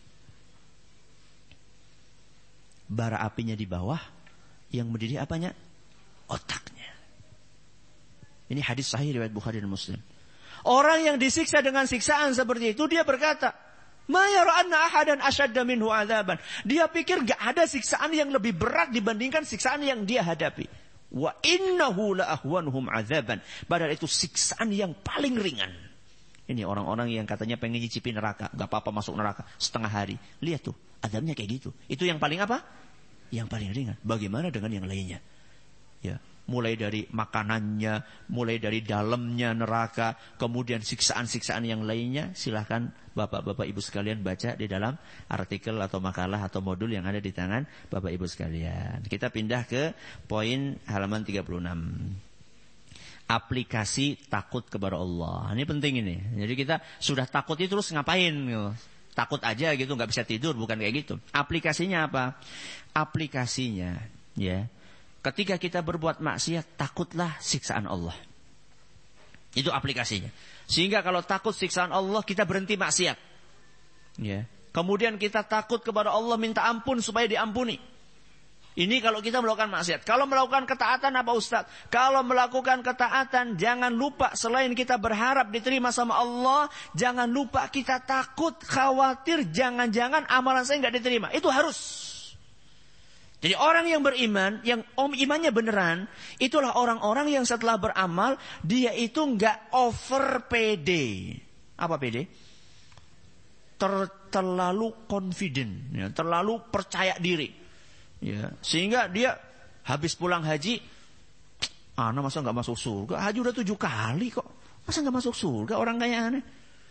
Bara apinya di bawah, yang mendidih apanya? Otaknya. Ini hadis sahih riwayat Bukhari dan Muslim. Orang yang disiksa dengan siksaan seperti itu, dia berkata, ma yara anna ahadan ashadda minhu adzaban. Dia pikir gak ada siksaan yang lebih berat dibandingkan siksaan yang dia hadapi. Wa innahu la ahwanuhum adzaban. Padahal itu siksaan yang paling ringan. Ini orang-orang yang katanya pengen nyicipi neraka, gak apa-apa masuk neraka setengah hari. Lihat tuh, azabnya kayak gitu. Itu yang paling apa? Yang paling ringan. Bagaimana dengan yang lainnya? Ya, mulai dari makanannya, mulai dari dalamnya neraka, kemudian siksaan-siksaan yang lainnya. Silahkan Bapak-bapak Ibu sekalian baca di dalam artikel atau makalah atau modul yang ada di tangan Bapak Ibu sekalian. Kita pindah ke poin halaman 36. Aplikasi takut kepada Allah. Ini penting ini. Jadi kita sudah takut itu terus ngapain? Takut aja gitu, nggak bisa tidur, bukan kayak gitu. Aplikasinya apa? Aplikasinya, ya. Ketika kita berbuat maksiat, takutlah siksaan Allah. Itu aplikasinya. Sehingga kalau takut siksaan Allah, kita berhenti maksiat. Ya. Kemudian kita takut kepada Allah, minta ampun supaya diampuni. Ini kalau kita melakukan maksiat. Kalau melakukan ketaatan apa Ustaz? Kalau melakukan ketaatan, jangan lupa selain kita berharap diterima sama Allah, jangan lupa kita takut, khawatir, jangan-jangan amalan saya nggak diterima. Itu harus. Jadi orang yang beriman, yang imannya beneran, itulah orang-orang yang setelah beramal, dia itu nggak over pede. Apa pede? Terlalu confident, ya, terlalu percaya diri. Ya, sehingga dia habis pulang haji, ana masa nggak masuk surga? Haji udah 7 kali kok, masa nggak masuk surga? Orang kayak aneh.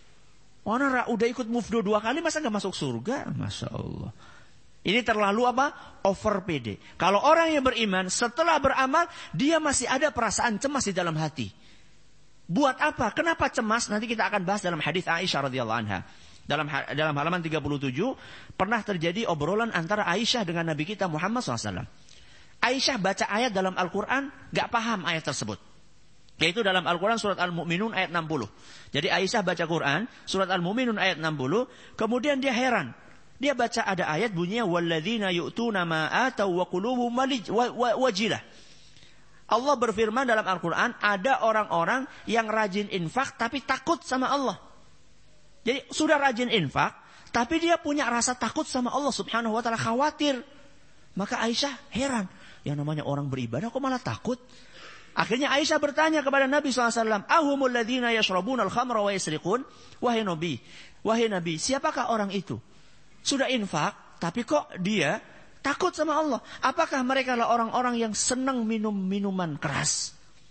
Orang udah ikut mufdo 2 kali, masa nggak masuk surga? Masya Allah. Ini terlalu apa? Over pede. Kalau orang yang beriman setelah beramal, dia masih ada perasaan cemas di dalam hati. Buat apa? Kenapa cemas? Nanti kita akan bahas dalam hadis Aisyah radhiyallahu anha. Dalam halaman 37 pernah terjadi obrolan antara Aisyah dengan Nabi kita Muhammad SAW. Aisyah baca ayat dalam Al-Quran, gak paham ayat tersebut. Yaitu dalam Al-Quran surat Al-Mu'minun ayat 60. Jadi Aisyah baca Quran, surat Al-Mu'minun ayat 60, kemudian dia heran. Dia baca ada ayat bunyinya, وَالَّذِينَ يُؤْتُونَ مَا آتَوْا وَقُلُوبُهُمْ وَجِلَةٌ. Allah berfirman dalam Al-Quran, ada orang-orang yang rajin infak tapi takut sama Allah. Jadi sudah rajin infak, tapi dia punya rasa takut sama Allah subhanahu wa ta'ala, khawatir. Maka Aisyah heran. Yang namanya orang beribadah kok malah takut? Akhirnya Aisyah bertanya kepada Nabi SAW, Ahumul ladhina yashrabuna al-khamra wa yasriqun. Wahai Nabi, siapakah orang itu? Sudah infak, tapi kok dia takut sama Allah? Apakah mereka adalah orang-orang yang senang minum minuman keras?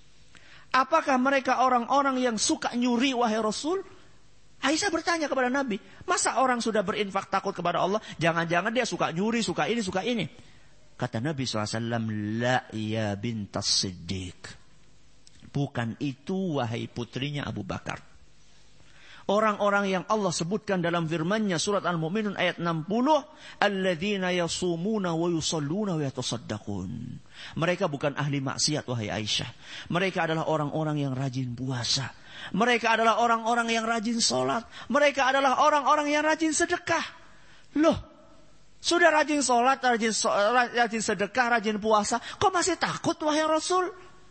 Apakah mereka orang-orang yang suka nyuri, wahai Rasul? Aisyah bertanya kepada Nabi, masa orang sudah berinfak takut kepada Allah, jangan-jangan dia suka nyuri, suka ini, suka ini. Kata Nabi SAW, la ya bintas Siddiq. Bukan itu wahai putrinya Abu Bakar. Orang-orang yang Allah sebutkan dalam firman-Nya surat Al-Mu'minun ayat 60, alladzina yasumuna wa yusalluna wa yatasaddaqun. Mereka bukan ahli maksiat wahai Aisyah. Mereka adalah orang-orang yang rajin puasa. Mereka adalah orang-orang yang rajin sholat. Mereka adalah orang-orang yang rajin sedekah. Loh, sudah rajin sholat, rajin sedekah, rajin puasa, kok masih takut wahai Rasul?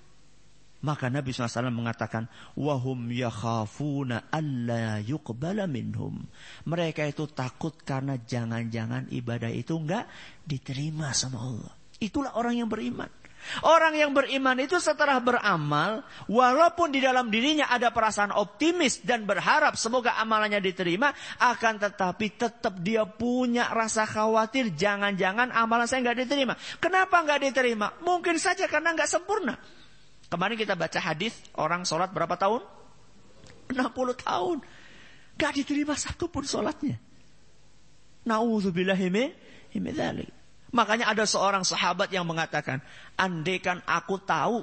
Maka Nabi SAW mengatakan, wahum yakhafuna alla yuqbala minhum. Mereka itu takut karena jangan-jangan ibadah itu enggak diterima sama Allah. Itulah orang yang beriman. Orang yang beriman itu setelah beramal, walaupun di dalam dirinya ada perasaan optimis dan berharap semoga amalannya diterima, akan tetapi tetap dia punya rasa khawatir, jangan-jangan amalan saya nggak diterima. Kenapa nggak diterima? Mungkin saja karena nggak sempurna. Kemarin kita baca hadis orang sholat berapa tahun? 60 tahun. Nggak diterima satu pun sholatnya. Na'udzubillahi min dzalik. Makanya ada seorang sahabat yang mengatakan, andaikan aku tahu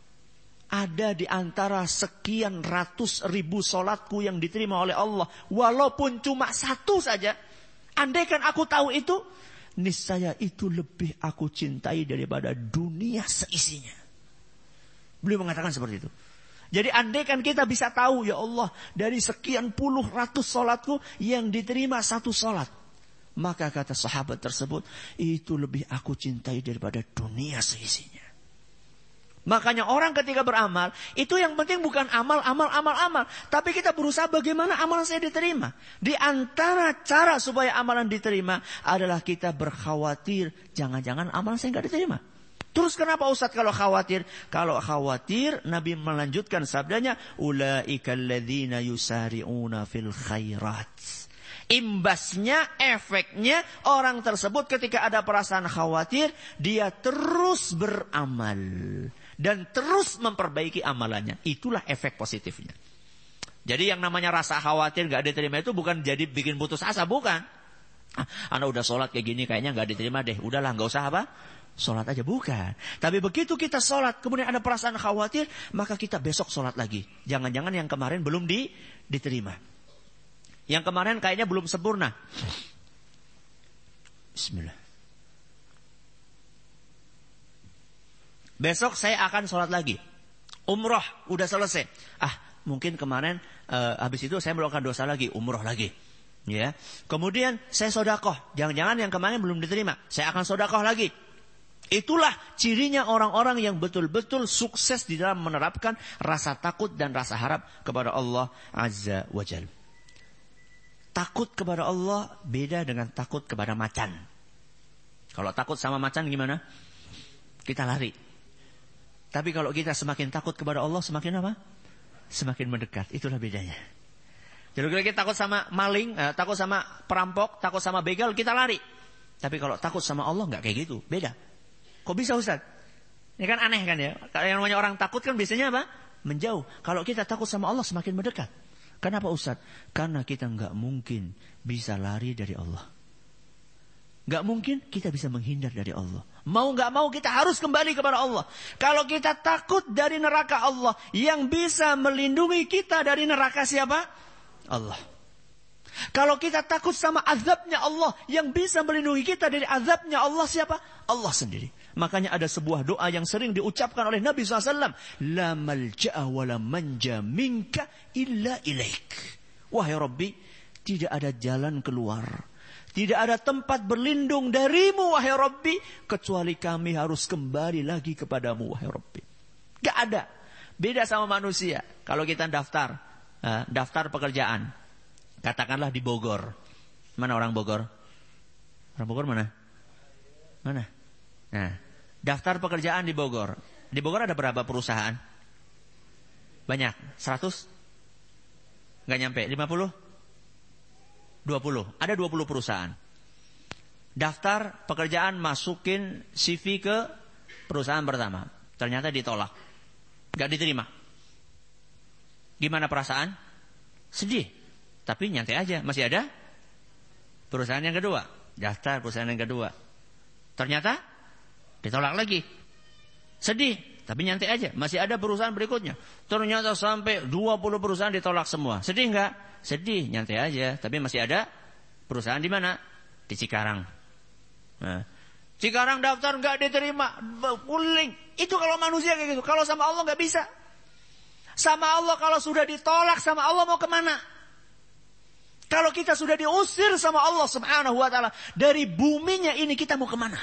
ada di antara sekian ratus ribu solatku yang diterima oleh Allah, walaupun cuma satu saja, andaikan aku tahu itu, niscaya itu lebih aku cintai daripada dunia seisinya. Beliau mengatakan seperti itu. Jadi andaikan kita bisa tahu, ya Allah, dari sekian puluh ratus solatku yang diterima satu solat. Maka kata sahabat tersebut, itu lebih aku cintai daripada dunia seisinya. Makanya orang ketika beramal, itu yang penting bukan amal. Tapi kita berusaha bagaimana amalan saya diterima. Di antara cara supaya amalan diterima adalah kita berkhawatir, jangan-jangan amalan saya nggak diterima. Terus kenapa Ustaz kalau khawatir? Kalau khawatir, Nabi melanjutkan sabdanya, ulaika alladzina yusari'una fil khairat. Imbasnya, efeknya, orang tersebut ketika ada perasaan khawatir, dia terus beramal dan terus memperbaiki amalannya. Itulah efek positifnya. Jadi yang namanya rasa khawatir gak diterima itu bukan jadi bikin putus asa, bukan. Anak udah sholat kayak gini kayaknya gak diterima deh. Udahlah gak usah apa? Sholat aja, bukan. Tapi begitu kita sholat, kemudian ada perasaan khawatir, maka kita besok sholat lagi. Jangan-jangan yang kemarin belum diterima. Yang kemarin kayaknya belum sempurna. Bismillah. Besok saya akan sholat lagi. Umroh, udah selesai. Mungkin kemarin habis itu saya melakukan dosa lagi, umroh lagi. Ya. Kemudian saya sodakoh. Jangan-jangan yang kemarin belum diterima. Saya akan sodakoh lagi. Itulah cirinya orang-orang yang betul-betul sukses di dalam menerapkan rasa takut dan rasa harap kepada Allah Azza wa Jalla. Takut kepada Allah beda dengan takut kepada macan. Kalau takut sama macan gimana? Kita lari. Tapi kalau kita semakin takut kepada Allah, semakin apa? Semakin mendekat. Itulah bedanya. Jadi kalau kita takut sama maling, takut sama perampok, takut sama begal, kita lari. Tapi kalau takut sama Allah, nggak kayak gitu. Beda. Kok bisa Ustaz? Ini kan aneh kan ya. Kalau yang namanya orang takut kan biasanya apa? Menjauh. Kalau kita takut sama Allah, semakin mendekat. Kenapa Ustaz? Karena kita nggak mungkin bisa lari dari Allah. Nggak mungkin kita bisa menghindar dari Allah. Mau nggak mau kita harus kembali kepada Allah. Kalau kita takut dari neraka Allah, yang bisa melindungi kita dari neraka siapa? Allah. Kalau kita takut sama azabnya Allah, yang bisa melindungi kita dari azabnya Allah siapa? Allah sendiri. Makanya ada sebuah doa yang sering diucapkan oleh Nabi SAW. La malja'a wa la manja minka illa ilaik. Wahai Rabbi, tidak ada jalan keluar. Tidak ada tempat berlindung darimu, wahai Rabbi, kecuali kami harus kembali lagi kepadamu, wahai Rabbi. Gak ada. Beda sama manusia. Kalau kita daftar pekerjaan. Katakanlah di Bogor. Mana orang Bogor? Orang Bogor mana? Mana? Nah, daftar pekerjaan di Bogor. Di Bogor ada berapa perusahaan? Banyak. 100? Gak nyampe. 50? 20. Ada 20 perusahaan. Daftar pekerjaan, masukin CV ke perusahaan pertama. Ternyata ditolak. Gak diterima. Gimana perasaan? Sedih. Tapi nyantai aja. Masih ada perusahaan yang kedua. Daftar perusahaan yang kedua. Ternyata ditolak lagi. Sedih. Tapi nyantai aja. Masih ada perusahaan berikutnya. Ternyata sampai 20 perusahaan ditolak semua. Sedih enggak? Sedih. Nyantai aja. Tapi masih ada perusahaan di mana? Di Cikarang. Nah, Cikarang daftar enggak diterima. Puling. Itu kalau manusia kayak gitu. Kalau sama Allah enggak bisa. Sama Allah kalau sudah ditolak sama Allah mau kemana? Kalau kita sudah diusir sama Allah Subhanahu wa ta'ala dari buminya ini, kita mau kemana?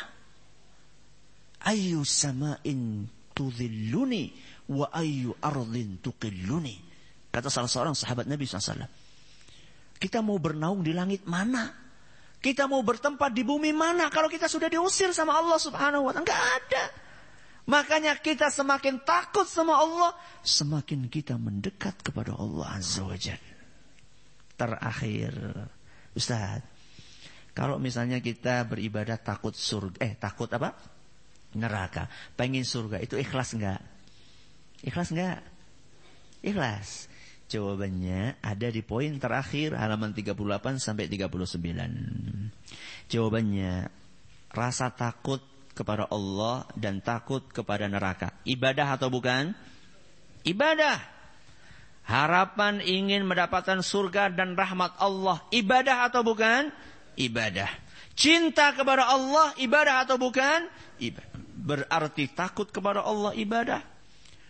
Ayu sama'in tudhilluni wa ayu ardhin tuqilluni. Kata salah seorang sahabat Nabi SAW. Kita mau bernaung di langit mana? Kita mau bertempat di bumi mana? Kalau kita sudah diusir sama Allah Subhanahu wa ta'ala. Enggak ada. Makanya kita semakin takut sama Allah, semakin kita mendekat kepada Allah Azza wa Jalla. Terakhir, Ustaz, kalau misalnya kita beribadah takut surga, takut apa? Neraka, pengen surga, itu ikhlas enggak? Ikhlas enggak? Ikhlas. Jawabannya ada di poin terakhir halaman 38 sampai 39. Jawabannya, rasa takut kepada Allah dan takut kepada neraka. Ibadah atau bukan? Ibadah. Harapan ingin mendapatkan surga dan rahmat Allah. Ibadah atau bukan? Ibadah. Cinta kepada Allah. Ibadah atau bukan? Ibadah. Berarti takut kepada Allah ibadah.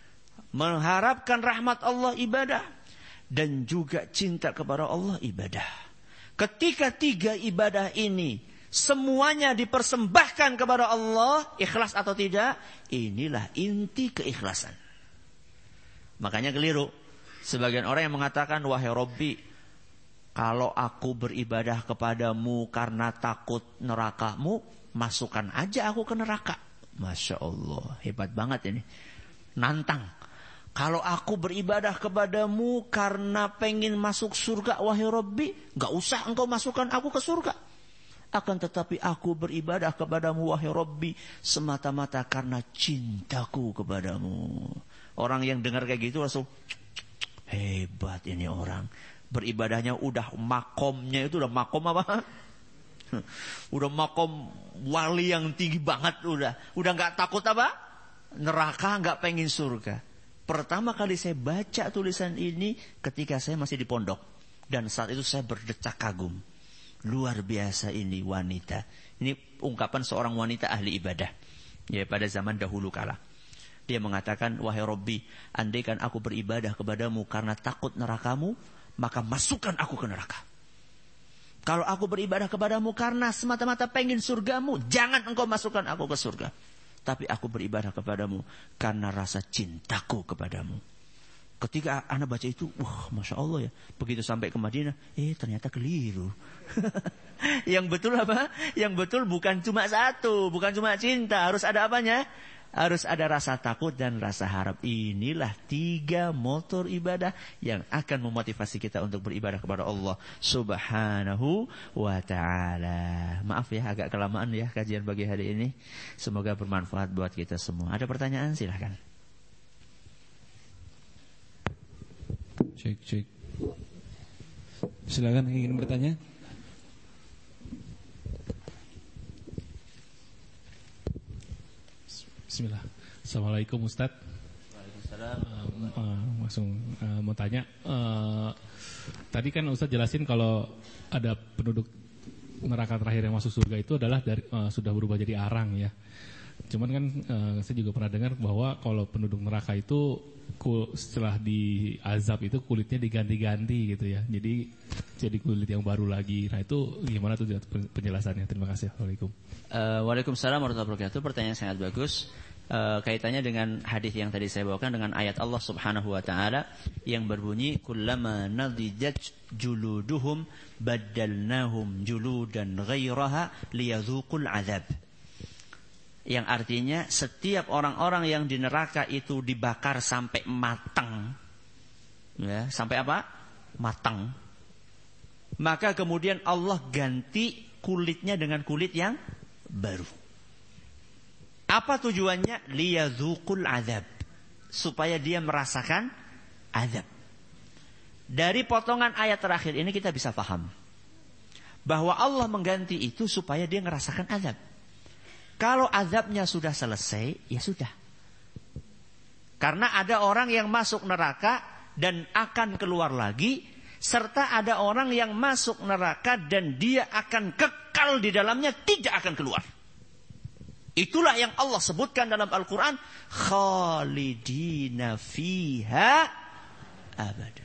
Mengharapkan rahmat Allah ibadah. Dan juga cinta kepada Allah ibadah. Ketika 3 ibadah ini semuanya dipersembahkan kepada Allah, ikhlas atau tidak, inilah inti keikhlasan. Makanya keliru sebagian orang yang mengatakan, wahai Robbi, kalau aku beribadah kepadamu karena takut nerakamu, masukkan aja aku ke neraka. Masya Allah, hebat banget ini. Nantang. Kalau aku beribadah kepadamu karena pengen masuk surga, wahai Rabbi, gak usah engkau masukkan aku ke surga. Akan tetapi aku beribadah kepadamu, wahai Rabbi, semata-mata karena cintaku kepadamu. Orang yang dengar kayak gitu langsung, hebat ini orang. Beribadahnya udah makomnya itu udah makom apa? Udah makom wali yang tinggi banget udah gak takut apa? Neraka, gak pengen surga. Pertama kali saya baca tulisan ini ketika saya masih di pondok. Dan saat itu saya berdecak kagum. Luar biasa ini wanita. Ini ungkapan seorang wanita ahli ibadah. Ya, pada zaman dahulu kala. Dia mengatakan, wahai Rabbi, andaikan aku beribadah kepadamu karena takut nerakamu, maka masukkan aku ke neraka. Kalau aku beribadah kepadamu karena semata-mata pengen surgamu, jangan engkau masukkan aku ke surga. Tapi aku beribadah kepadamu karena rasa cintaku kepadamu. Ketika anak baca itu, wah, Masya Allah ya. Begitu sampai ke Madinah, ternyata keliru. Yang betul apa? Yang betul bukan cuma satu, bukan cuma cinta. Harus ada apanya? Harus ada rasa takut dan rasa harap. Inilah 3 motor ibadah yang akan memotivasi kita untuk beribadah kepada Allah Subhanahu wa ta'ala. Maaf ya, agak kelamaan ya kajian pagi hari ini. Semoga bermanfaat buat kita semua. Ada pertanyaan? Silahkan. Cek. Silakan, ingin bertanya? Bismillah. Assalamualaikum Ustaz. Waalaikumsalam. Langsung mau tanya. Tadi kan Ustaz jelasin kalau ada penduduk neraka terakhir yang masuk surga itu adalah sudah berubah jadi arang ya. Cuman kan saya juga pernah dengar bahwa kalau penduduk neraka itu setelah diazab itu kulitnya diganti-ganti gitu ya. Jadi kulit yang baru lagi. Nah itu gimana tuh penjelasannya? Terima kasih. Assalamualaikum. Waalaikumsalam warahmatullahi wabarakatuh. Pertanyaan sangat bagus. Kaitannya dengan hadis yang tadi saya bawakan dengan ayat Allah Subhanahu wa taala yang berbunyi kullama nadijat juluduhum baddalnahum juludan ghairaha liyadzuqul azab. Yang artinya setiap orang-orang yang di neraka itu dibakar sampai matang. Ya, sampai apa? Matang. Maka kemudian Allah ganti kulitnya dengan kulit yang baru. Apa tujuannya? Liyadzuqul azab. Supaya dia merasakan azab. Dari potongan ayat terakhir ini kita bisa paham bahwa Allah mengganti itu supaya dia merasakan azab. Kalau azabnya sudah selesai, ya sudah. Karena ada orang yang masuk neraka dan akan keluar lagi, serta ada orang yang masuk neraka dan dia akan kekal di dalamnya, tidak akan keluar. Itulah yang Allah sebutkan dalam Al-Quran, khalidina fiha abada.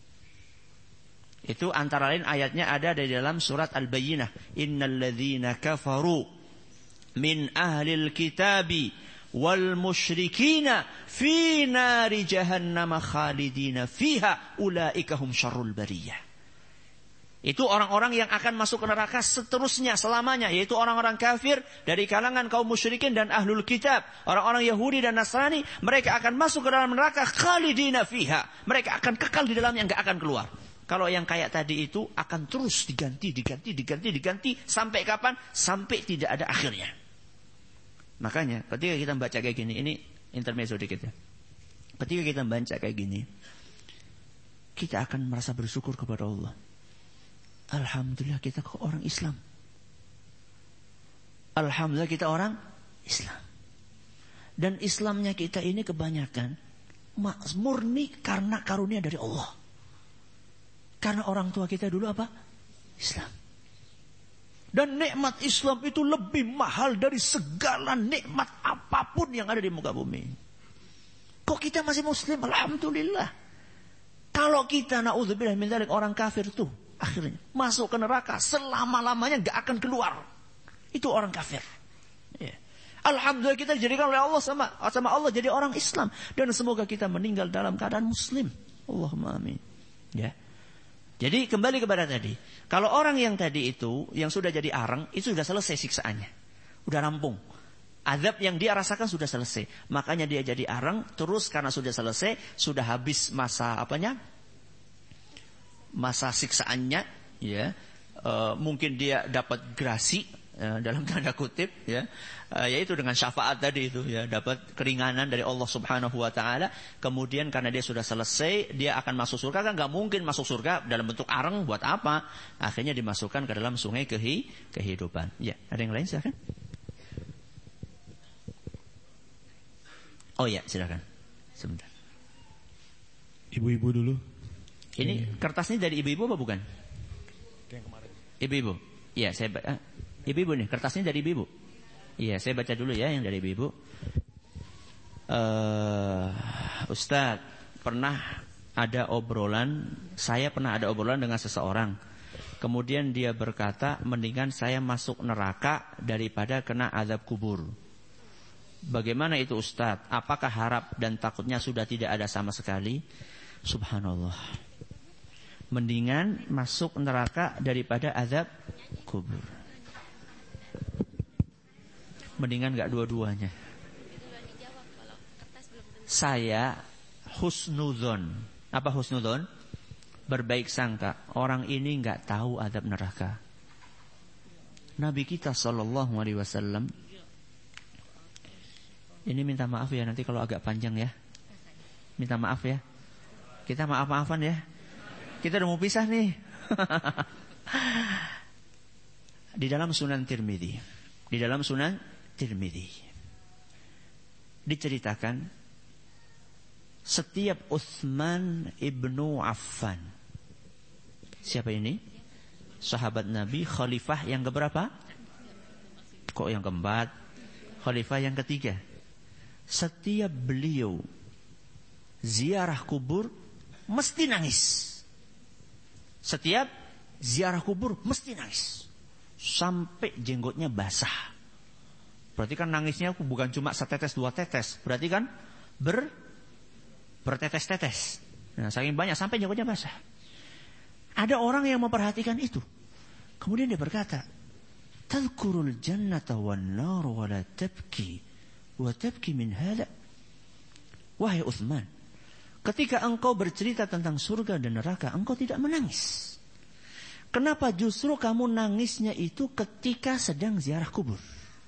Itu antara lain ayatnya ada di dalam surat Al-Bayyinah. Innal ladzina kafaru min ahlil kitabi wal musyrikina fi nari jahannam khalidina fiha ulaika hum syarrul bariyah. Itu orang-orang yang akan masuk ke neraka seterusnya selamanya, yaitu orang-orang kafir dari kalangan kaum musyrikin dan ahlul kitab, orang-orang Yahudi dan Nasrani. Mereka akan masuk ke dalam neraka khalidina fiha, mereka akan kekal di dalamnya, enggak akan keluar. Kalau yang kayak tadi itu akan terus diganti sampai kapan? Sampai tidak ada akhirnya. Makanya ketika kita baca kayak gini, ini intermezzo dikit ya. Ketika kita baca kayak gini, kita akan merasa bersyukur kepada Allah. Alhamdulillah kita kok orang Islam. Alhamdulillah kita orang Islam. Dan Islamnya kita ini kebanyakan murni karena karunia dari Allah. Karena orang tua kita dulu apa? Islam. Dan nikmat Islam itu lebih mahal dari segala nikmat apapun yang ada di muka bumi. Kok kita masih muslim? Alhamdulillah. Kalau kita naudzubillah min dzalik orang kafir tuh akhirnya masuk ke neraka selama-lamanya enggak akan keluar. Itu orang kafir. Ya. Alhamdulillah kita dijadikan oleh Allah sama Allah jadi orang Islam dan semoga kita meninggal dalam keadaan muslim. Allahumma amin. Ya. Jadi kembali kepada tadi. Kalau orang yang tadi itu yang sudah jadi arang itu sudah selesai siksaannya. Udah rampung. Azab yang dia rasakan sudah selesai. Makanya dia jadi arang terus karena sudah selesai, sudah habis masa masa siksaannya, ya. Mungkin dia dapat grasi dalam tanda kutip, ya. Yaitu dengan syafaat tadi itu, ya, dapat keringanan dari Allah Subhanahu wa taala. Kemudian karena dia sudah selesai, dia akan masuk surga. Kan enggak mungkin masuk surga dalam bentuk arang, buat apa? Akhirnya dimasukkan ke dalam sungai kehidupan. Ya, ada yang lain silakan. Oh ya, silakan. Sebentar. Ibu-ibu dulu. Ini kertasnya dari ibu-ibu apa bukan? Ibu-ibu. Iya, saya ibu-ibu nih, kertasnya dari ibu-ibu. Iya, saya baca dulu ya yang dari ibu-ibu. Ustaz, saya pernah ada obrolan dengan seseorang. Kemudian dia berkata, mendingan saya masuk neraka daripada kena azab kubur. Bagaimana itu Ustaz? Apakah harap dan takutnya sudah tidak ada sama sekali? Subhanallah. Mendingan masuk neraka daripada azab kubur. Mendingan gak dua-duanya. Saya husnudzon. Apa husnudzon? Berbaik sangka. Orang ini gak tahu azab neraka. Nabi kita SAW. Ini minta maaf ya nanti kalau agak panjang ya. Minta maaf ya. Kita maaf-maafan ya. Kita udah mau pisah nih. Di dalam Sunan Tirmidzi. Diceritakan setiap Utsman ibnu Affan. Siapa ini? Sahabat Nabi, khalifah yang keberapa? Kok yang keempat? Khalifah yang ketiga. Setiap beliau ziarah kubur mesti nangis. Setiap ziarah kubur mesti nangis sampai jenggotnya basah. Berarti kan nangisnya bukan cuma setetes dua tetes, berarti kan bertetes-tetes. Nah, saking banyak sampai jenggotnya basah. Ada orang yang memperhatikan itu. Kemudian dia berkata, "Tadhkurul jannata wan nar wa la tabki." Wa tabki min hada. Wahai Utsman, ketika engkau bercerita tentang surga dan neraka, engkau tidak menangis. Kenapa justru kamu nangisnya itu ketika sedang ziarah kubur?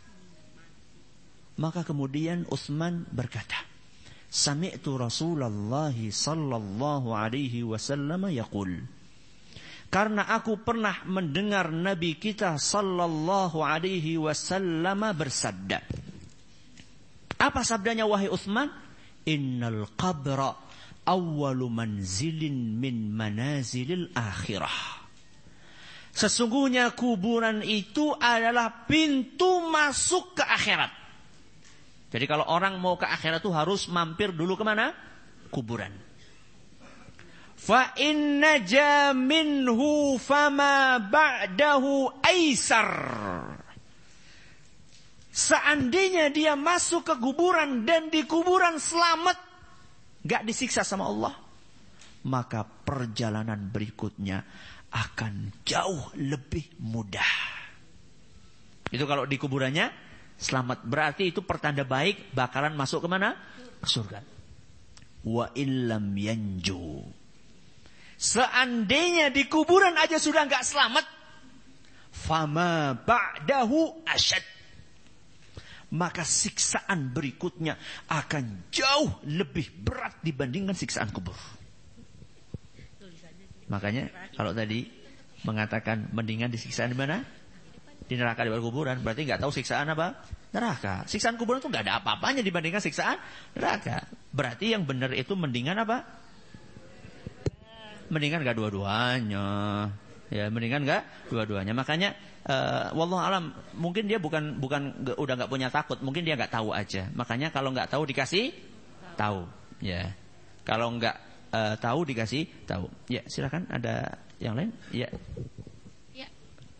Maka kemudian Utsman berkata, Sami'tu Rasulullah sallallahu alaihi wasallam yaqul. Karena aku pernah mendengar Nabi kita sallallahu alaihi wasallam bersabda. Apa sabdanya wahai Utsman? Innal qabra awwalu manzilin min manazilil akhirah. Sesungguhnya kuburan itu adalah pintu masuk ke akhirat. Jadi kalau orang mau ke akhirat itu harus mampir dulu kemana? Kuburan. Fa inna ja minhu fama ba'dahu aisar. Seandainya dia masuk ke kuburan dan di kuburan selamat, gak disiksa sama Allah, maka perjalanan berikutnya akan jauh lebih mudah. Itu kalau di kuburannya selamat, berarti itu pertanda baik bakalan masuk kemana? Ke surga. Wa illam yanju. Seandainya di kuburan aja sudah gak selamat, fama ba'dahu asyad. Maka siksaan berikutnya akan jauh lebih berat dibandingkan siksaan kubur. Makanya kalau tadi mengatakan mendingan disiksaan di mana? Di neraka di kuburan, berarti nggak tahu siksaan apa? Neraka. Siksaan kuburan itu nggak ada apa-apanya dibandingkan siksaan neraka. Berarti yang benar itu mendingan apa? Mendingan nggak dua-duanya. Ya, mendingan nggak dua-duanya. Makanya wallahu alam, mungkin dia bukan udah nggak punya takut, mungkin dia nggak tahu aja. Makanya kalau nggak tahu dikasih tahu. Ya. Kalau enggak tahu dikasih tahu. Ya, silakan ada yang lain? Ya. Ya.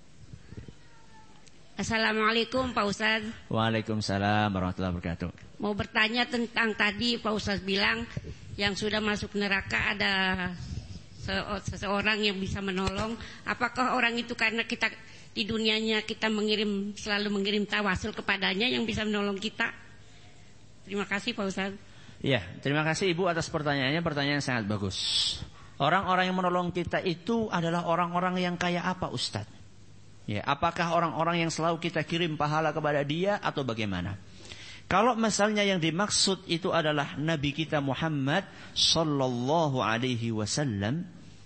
Assalamualaikum Pak Ustaz. Waalaikumsalam warahmatullahi wabarakatuh. Mau bertanya tentang tadi Pak Ustaz bilang yang sudah masuk neraka ada seseorang yang bisa menolong. Apakah orang itu karena kita di dunianya kita selalu mengirim tawasul kepadanya yang bisa menolong kita? Terima kasih Pak Ustaz. Ya, terima kasih Ibu atas pertanyaannya. Pertanyaan yang sangat bagus. Orang-orang yang menolong kita itu adalah orang-orang yang kayak apa Ustaz? Ya, apakah orang-orang yang selalu kita kirim pahala kepada dia atau bagaimana? Kalau misalnya yang dimaksud itu adalah Nabi kita Muhammad sallallahu alaihi wasallam,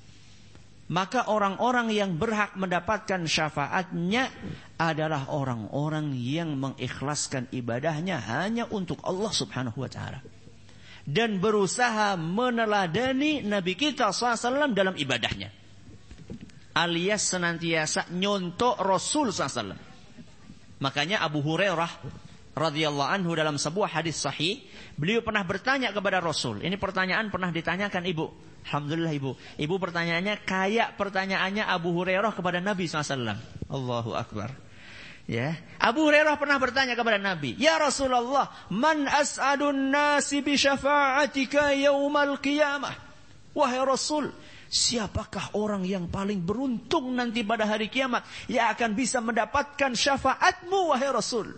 maka orang-orang yang berhak mendapatkan syafaatnya adalah orang-orang yang mengikhlaskan ibadahnya hanya untuk Allah Subhanahu wa taala dan berusaha meneladani Nabi kita SAW dalam ibadahnya, alias senantiasa nyontok Rasul SAW. Makanya Abu Hurairah radhiyallahu anhu dalam sebuah hadis sahih, beliau pernah bertanya kepada Rasul. Ini pertanyaan pernah ditanyakan Ibu. Alhamdulillah Ibu. Ibu pertanyaannya kayak pertanyaannya Abu Hurairah kepada Nabi SAW. Allahu Akbar. Ya, Abu Hurairah pernah bertanya kepada Nabi, "Ya Rasulullah, man as'adun nasi bi syafa'atika yaumal qiyamah?" Wahai Rasul, siapakah orang yang paling beruntung nanti pada hari kiamat yang akan bisa mendapatkan syafaatmu wahai Rasul?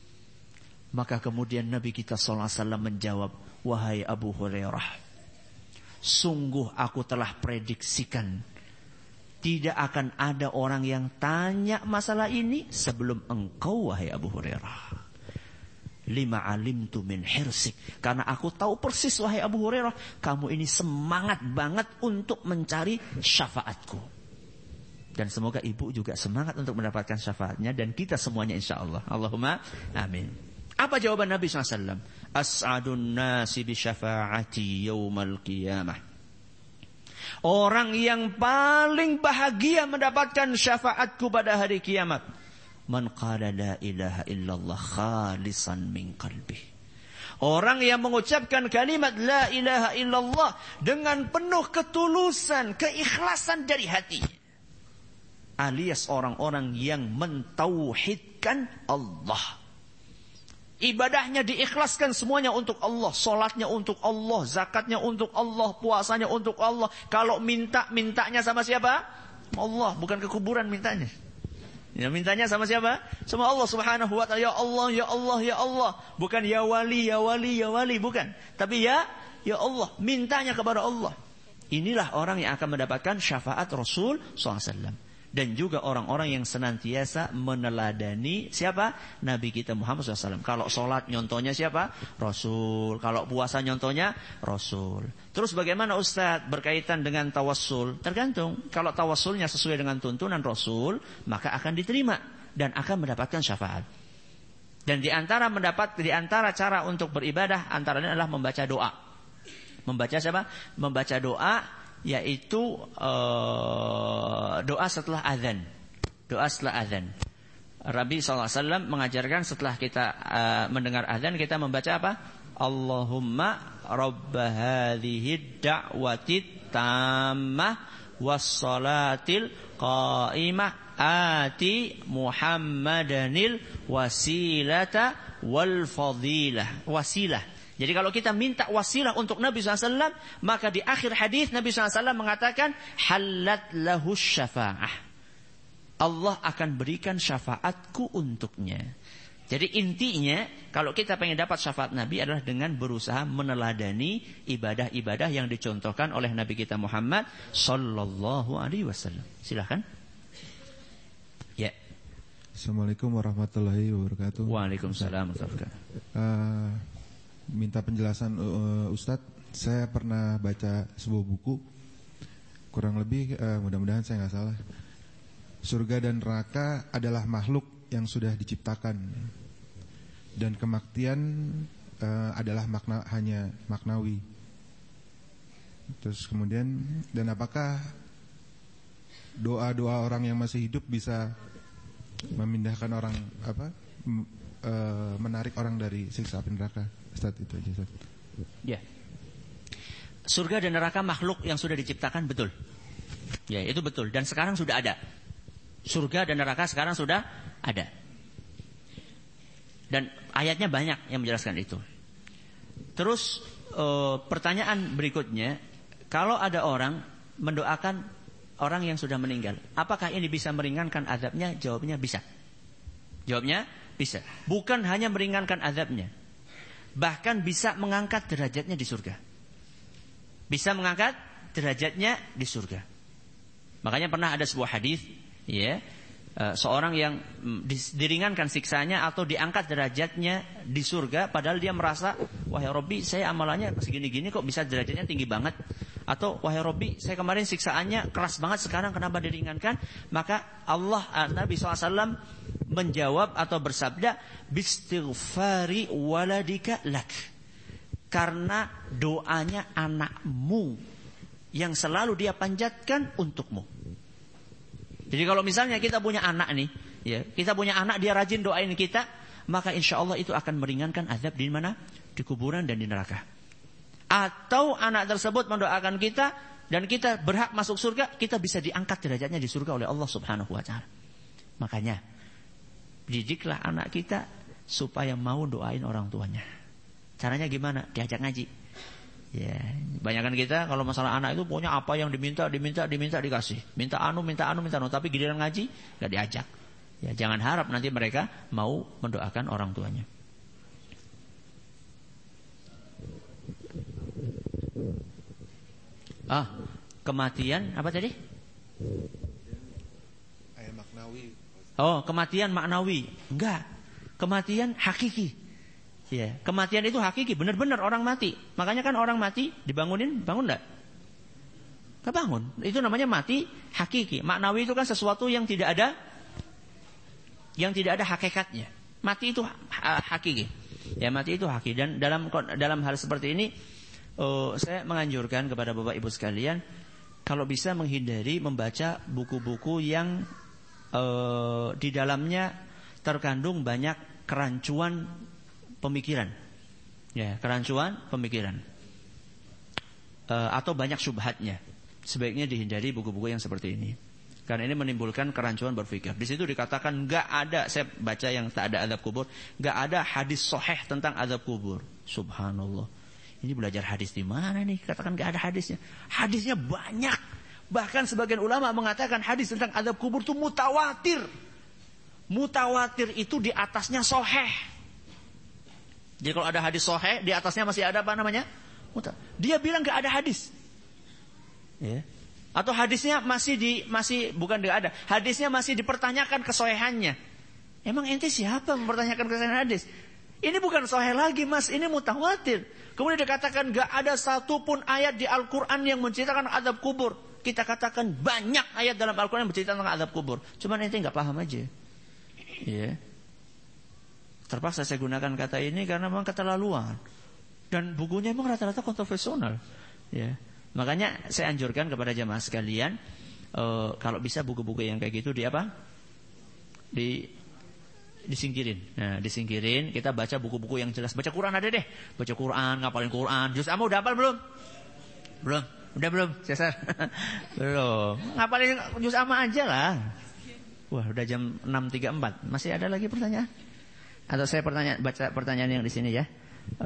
Maka kemudian Nabi kita sallallahu alaihi wasallam menjawab, "Wahai Abu Hurairah, sungguh aku telah prediksikan tidak akan ada orang yang tanya masalah ini sebelum engkau wahai Abu Hurairah. Lima alimtu min hirsik, karena aku tahu persis wahai Abu Hurairah, kamu ini semangat banget untuk mencari syafaatku. Dan semoga ibu juga semangat untuk mendapatkan syafaatnya dan kita semuanya insyaallah. Allahumma amin." Apa jawaban Nabi SAW? As'adun nasi bi syafaati yaumal qiyamah. Orang yang paling bahagia mendapatkan syafaatku pada hari kiamat, man qala la ilaha illallah khalisan min qalbi. Orang yang mengucapkan kalimat la ilaha illallah dengan penuh ketulusan, keikhlasan dari hati. Alias orang-orang yang mentauhidkan Allah. Ibadahnya diikhlaskan semuanya untuk Allah. Solatnya untuk Allah, zakatnya untuk Allah, puasanya untuk Allah. Kalau mintanya sama siapa? Allah, bukan ke kuburan mintanya. Ya, mintanya sama siapa? Sama Allah Subhanahu wa taala. Ya Allah, ya Allah, ya Allah. Bukan ya wali, ya wali, ya wali, bukan. Tapi ya Allah, mintanya kepada Allah. Inilah orang yang akan mendapatkan syafaat Rasul SAW. Dan juga orang-orang yang senantiasa meneladani siapa? Nabi kita Muhammad SAW. Kalau sholat nyontohnya siapa? Rasul. Kalau puasa nyontohnya Rasul. Terus bagaimana Ustaz berkaitan dengan tawassul? Tergantung. Kalau tawassulnya sesuai dengan tuntunan Rasul, maka akan diterima dan akan mendapatkan syafaat. Dan di antara cara untuk beribadah antaranya adalah membaca doa. Membaca siapa? Membaca doa, yaitu doa setelah azan. Doa setelah azan. Nabi SAW mengajarkan setelah kita mendengar azan kita membaca apa? Allahumma rabba hadhihi da'wati tammah wassalatil qa'imah ati Muhammadanil wasilata wal fadilah. Wasilah. Jadi kalau kita minta wasilah untuk Nabi SAW, maka di akhir hadis Nabi SAW mengatakan halat lahu syafa'ah. Allah akan berikan syafaatku untuknya. Jadi intinya kalau kita pengen dapat syafaat Nabi adalah dengan berusaha meneladani ibadah-ibadah yang dicontohkan oleh Nabi kita Muhammad sallallahu alaihi wasallam. Silakan. Ya. Assalamualaikum warahmatullahi wabarakatuh. Waalaikumsalam warahmatullahi wabarakatuh. Minta penjelasan Ustadz. Saya pernah baca sebuah buku, kurang lebih mudah-mudahan saya nggak salah. Surga dan neraka adalah makhluk yang sudah diciptakan, dan kematian adalah hanya maknawi. Terus kemudian, dan apakah doa-doa orang yang masih hidup bisa memindahkan orang menarik orang dari siksa api neraka? Ustaz, itu aja Ustaz. Ya. surga dan neraka makhluk yang sudah diciptakan, betul. Ya, itu betul. Dan sekarang sudah ada. Surga dan neraka sekarang sudah ada. Dan ayatnya banyak yang menjelaskan itu. Terus pertanyaan berikutnya, kalau ada orang mendoakan orang yang sudah meninggal, apakah ini bisa meringankan azabnya? Jawabnya bisa. Jawabnya bisa. Bukan hanya meringankan azabnya, bahkan bisa mengangkat derajatnya di surga. Bisa mengangkat derajatnya di surga. Makanya pernah ada sebuah hadis, ya, seorang yang diringankan siksanya atau diangkat derajatnya di surga, padahal dia merasa, wahai Robbi, saya amalannya segini-gini kok bisa derajatnya tinggi banget. Atau wahai Robbi, saya kemarin siksaannya keras banget, sekarang kenapa diringankan? Maka Nabi SAW menjawab atau bersabda, bistighfari waladika lak, karena doanya anakmu yang selalu dia panjatkan untukmu. Jadi kalau misalnya kita punya anak nih, ya, kita punya anak, dia rajin doain kita, maka insya Allah itu akan meringankan azab di mana? Di kuburan dan di neraka. Atau anak tersebut mendoakan kita dan kita berhak masuk surga, kita bisa diangkat derajatnya di surga oleh Allah Subhanahu wa taala. Makanya didiklah anak kita supaya mau doain orang tuanya. Caranya gimana? Diajak ngaji. Ya, kebanyakan kita kalau masalah anak itu punya apa yang diminta dikasih. Minta anu, tapi giliran ngaji enggak diajak. Ya, jangan harap nanti mereka mau mendoakan orang tuanya. Kematian apa tadi? Maknawi. Oh, kematian maknawi. Enggak. Kematian hakiki. Ya, kematian itu hakiki, benar-benar orang mati. Makanya kan orang mati dibangunin, bangun enggak? Kebangun. Itu namanya mati hakiki. Maknawi itu kan sesuatu yang tidak ada hakikatnya. Mati itu hakiki. Ya, mati itu hakiki. Dan dalam hal seperti ini saya menganjurkan kepada Bapak Ibu sekalian, kalau bisa menghindari membaca buku-buku yang di dalamnya terkandung banyak kerancuan pemikiran, ya, kerancuan pemikiran, atau banyak syubhatnya. Sebaiknya dihindari buku-buku yang seperti ini, karena ini menimbulkan kerancuan berpikir. Di situ dikatakan nggak ada, saya baca yang tak ada azab kubur, nggak ada hadis sahih tentang azab kubur. Subhanallah. Ini belajar hadis di mana nih? Katakan nggak ada hadisnya. Hadisnya banyak. Bahkan sebagian ulama mengatakan hadis tentang azab kubur itu mutawatir. Mutawatir itu di atasnya sahih. Jadi kalau ada hadis sahih, di atasnya masih ada apa namanya? Dia bilang nggak ada hadis. Ya. Atau hadisnya bukan nggak ada. Hadisnya masih dipertanyakan kesahihannya. Emang ente siapa mempertanyakan kesahihan hadis? Ini bukan sahih lagi, Mas, ini mutawatir. Kemudian dikatakan gak ada satupun ayat di Al-Quran yang menceritakan azab kubur. Kita katakan banyak ayat dalam Al-Quran yang menceritakan azab kubur. Cuma ente gak paham aja. Ya. Terpaksa saya gunakan kata ini karena memang keterlaluan. Dan bukunya memang rata-rata kontroversial. Ya. Makanya saya anjurkan kepada jamaah sekalian, kalau bisa buku-buku yang kayak gitu disingkirin. Nah, disingkirin, kita baca buku-buku yang jelas. Baca Quran ada deh. Baca Quran, ngapalin Quran. Juz amma udah hafal belum? Belum. Udah belum, Cesar? Belum. Ngapalin juz amma aja lah. Wah, udah jam 6.34. Masih ada lagi pertanyaan? Atau saya baca pertanyaan yang di sini ya.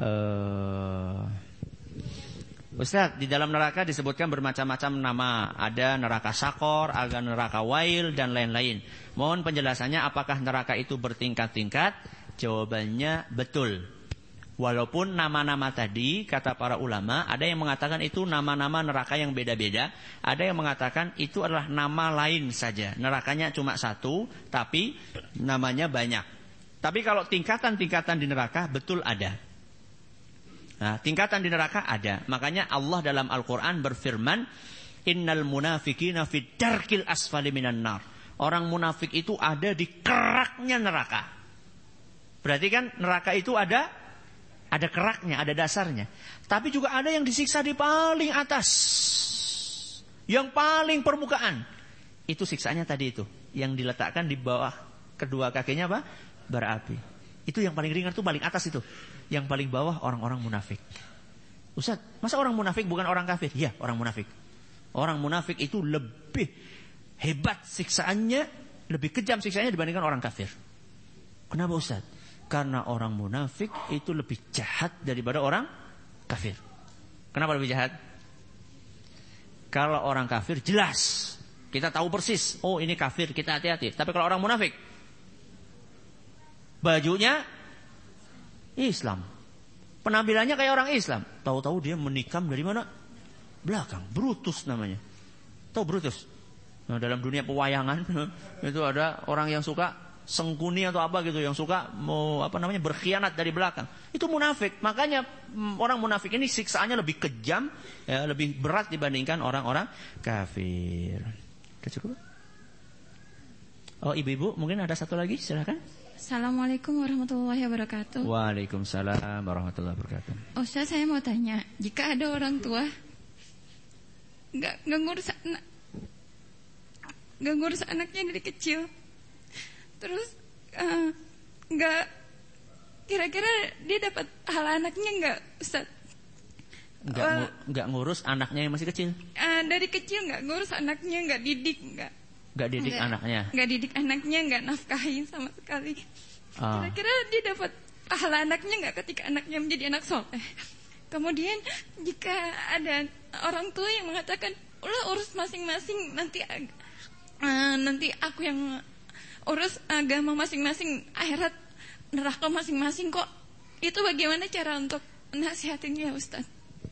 Ustaz, di dalam neraka disebutkan bermacam-macam nama. Ada neraka Sakor, ada neraka Wail, dan lain-lain. Mohon penjelasannya, apakah neraka itu bertingkat-tingkat? Jawabannya betul. Walaupun nama-nama tadi, kata para ulama, ada yang mengatakan itu nama-nama neraka yang beda-beda. Ada yang mengatakan itu adalah nama lain saja. Nerakanya cuma satu, tapi namanya banyak. Tapi kalau tingkatan-tingkatan di neraka, betul ada. Nah, tingkatan di neraka ada. Makanya Allah dalam Al-Quran berfirman, innal munafikina fid darkil asfali minan nar. Orang munafik itu ada di keraknya neraka. Berarti kan neraka itu ada keraknya, ada dasarnya. Tapi juga ada yang disiksa di paling atas, yang paling permukaan. Itu siksanya tadi itu, yang diletakkan di bawah kedua kakinya apa? Bara api. Itu yang paling ringan, itu paling atas itu. Yang paling bawah orang-orang munafik. Ustaz, masa orang munafik bukan orang kafir? Ya, orang munafik. Orang munafik itu lebih hebat siksaannya, lebih kejam siksaannya dibandingkan orang kafir. Kenapa Ustaz? Karena orang munafik itu lebih jahat daripada orang kafir. Kenapa lebih jahat? Kalau orang kafir jelas, kita tahu persis, oh ini kafir, kita hati-hati. Tapi kalau orang munafik, bajunya Islam, penampilannya kayak orang Islam, tahu-tahu dia menikam dari mana? Belakang. Brutus namanya. Tahu Brutus? Nah, dalam dunia pewayangan itu ada orang yang suka sengkuni atau apa gitu, yang suka mau berkhianat dari belakang. Itu munafik. Makanya orang munafik ini siksaannya lebih kejam, ya, lebih berat dibandingkan orang-orang kafir. Cukup? Oh, ibu-ibu mungkin ada satu lagi, silakan. Assalamualaikum warahmatullahi wabarakatuh. Waalaikumsalam warahmatullahi wabarakatuh. Ustaz, saya mau tanya, jika ada orang tua nggak ngurus anaknya dari kecil, terus nggak, kira-kira dia dapat hal anaknya nggak, Ustaz? Nggak ngurus anaknya yang masih kecil? Dari kecil nggak ngurus anaknya, nggak didik, nggak didik anaknya, nggak didik anaknya, nggak nafkahin sama sekali. Kira-kira dia dapat pahala anaknya nggak ketika anaknya menjadi anak soleh? Kemudian jika ada orang tua yang mengatakan, ulah urus masing-masing, nanti aku yang urus agama masing-masing, akhirat neraka masing-masing kok. Itu bagaimana cara untuk nasihatinnya, Ustaz?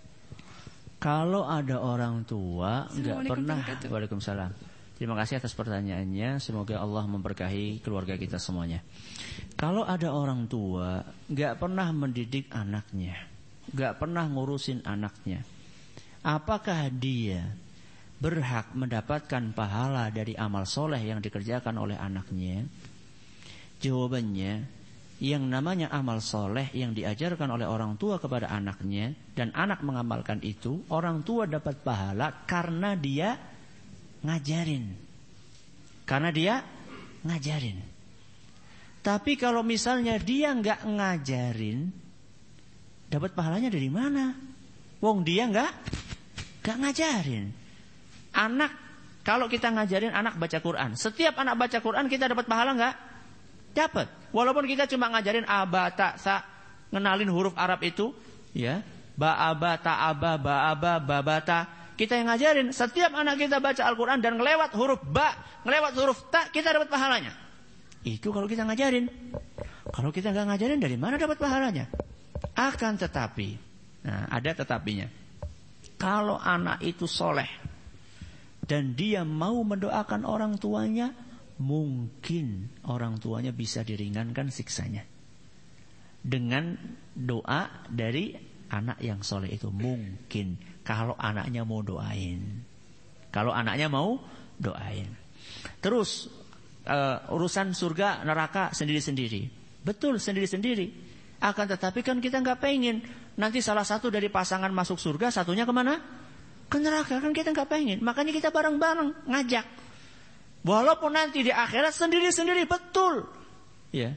Kalau ada orang tua nggak pernah. Waalaikumsalam. Terima kasih atas pertanyaannya. Semoga Allah memberkahi keluarga kita semuanya. Kalau ada orang tua nggak pernah mendidik anaknya, nggak pernah ngurusin anaknya, apakah dia berhak mendapatkan pahala dari amal soleh yang dikerjakan oleh anaknya? Jawabannya, yang namanya amal soleh yang diajarkan oleh orang tua kepada anaknya dan anak mengamalkan itu, orang tua dapat pahala karena dia ngajarin. Karena dia ngajarin. Tapi kalau misalnya dia nggak ngajarin, dapat pahalanya dari mana? Wong dia nggak ngajarin. Anak, kalau kita ngajarin anak baca Quran, setiap anak baca Quran kita dapat pahala nggak? Dapat. Walaupun kita cuma ngajarin aba, ta, sa, ngenalin huruf Arab itu, ya, ba, aba, ta, aba, ba, aba, babata. Kita yang ngajarin. Setiap anak kita baca Al-Quran dan ngelewat huruf ba, ngelewat huruf ta, kita dapat pahalanya. Itu kalau kita ngajarin. Kalau kita nggak ngajarin, dari mana dapat pahalanya? Akan tetapi, nah ada tetapinya. Kalau anak itu soleh dan dia mau mendoakan orang tuanya, mungkin orang tuanya bisa diringankan siksanya dengan doa dari anak yang soleh itu. Mungkin kalau anaknya mau doain. Kalau anaknya mau doain. Terus urusan surga neraka sendiri-sendiri. Betul, sendiri-sendiri. Akan tetapi kan kita nggak pengen nanti salah satu dari pasangan masuk surga, satunya kemana? Ke neraka. Kan kita nggak pengen. Makanya kita bareng-bareng ngajak. Walaupun nanti di akhirat sendiri-sendiri, betul. Ya.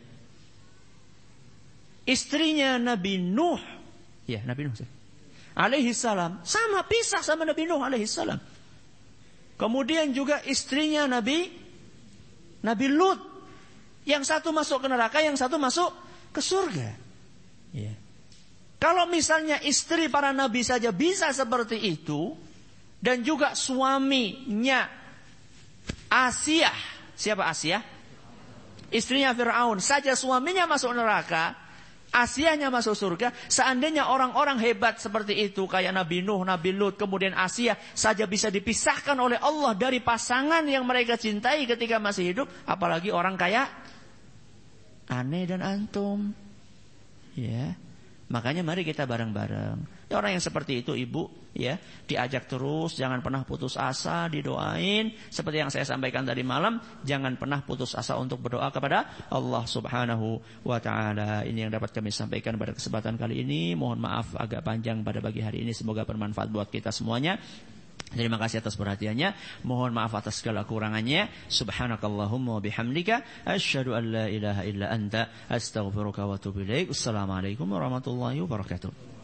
Istrinya Nabi Nuh, ya Nabi Nuh alaihi salam, sama pisah sama Nabi Nuh alaihi salam. Kemudian juga istrinya Nabi Lut, yang satu masuk ke neraka, yang satu masuk ke surga. Ya. Kalau misalnya istri para nabi saja bisa seperti itu, dan juga suaminya Asia, siapa Asia? Istrinya Fir'aun, saja suaminya masuk neraka, Asianya masuk surga. Seandainya orang-orang hebat seperti itu, kayak Nabi Nuh, Nabi Lut, kemudian Asia, saja bisa dipisahkan oleh Allah dari pasangan yang mereka cintai ketika masih hidup, apalagi orang kayak Ane dan antum. Ya. Makanya mari kita bareng-bareng. Ya, orang yang seperti itu, ibu, ya, diajak terus, jangan pernah putus asa, didoain. Seperti yang saya sampaikan tadi malam, jangan pernah putus asa untuk berdoa kepada Allah Subhanahu wa Ta'ala. Ini yang dapat kami sampaikan pada kesempatan kali ini. Mohon maaf agak panjang pada pagi hari ini. Semoga bermanfaat buat kita semuanya. Terima kasih atas perhatiannya. Mohon maaf atas segala kurangannya. Subhanakallahumma wa bihamdika asyhadu an la ilaha illa anta astaghfiruka wa atubu ilaik. Assalamualaikum warahmatullahi wabarakatuh.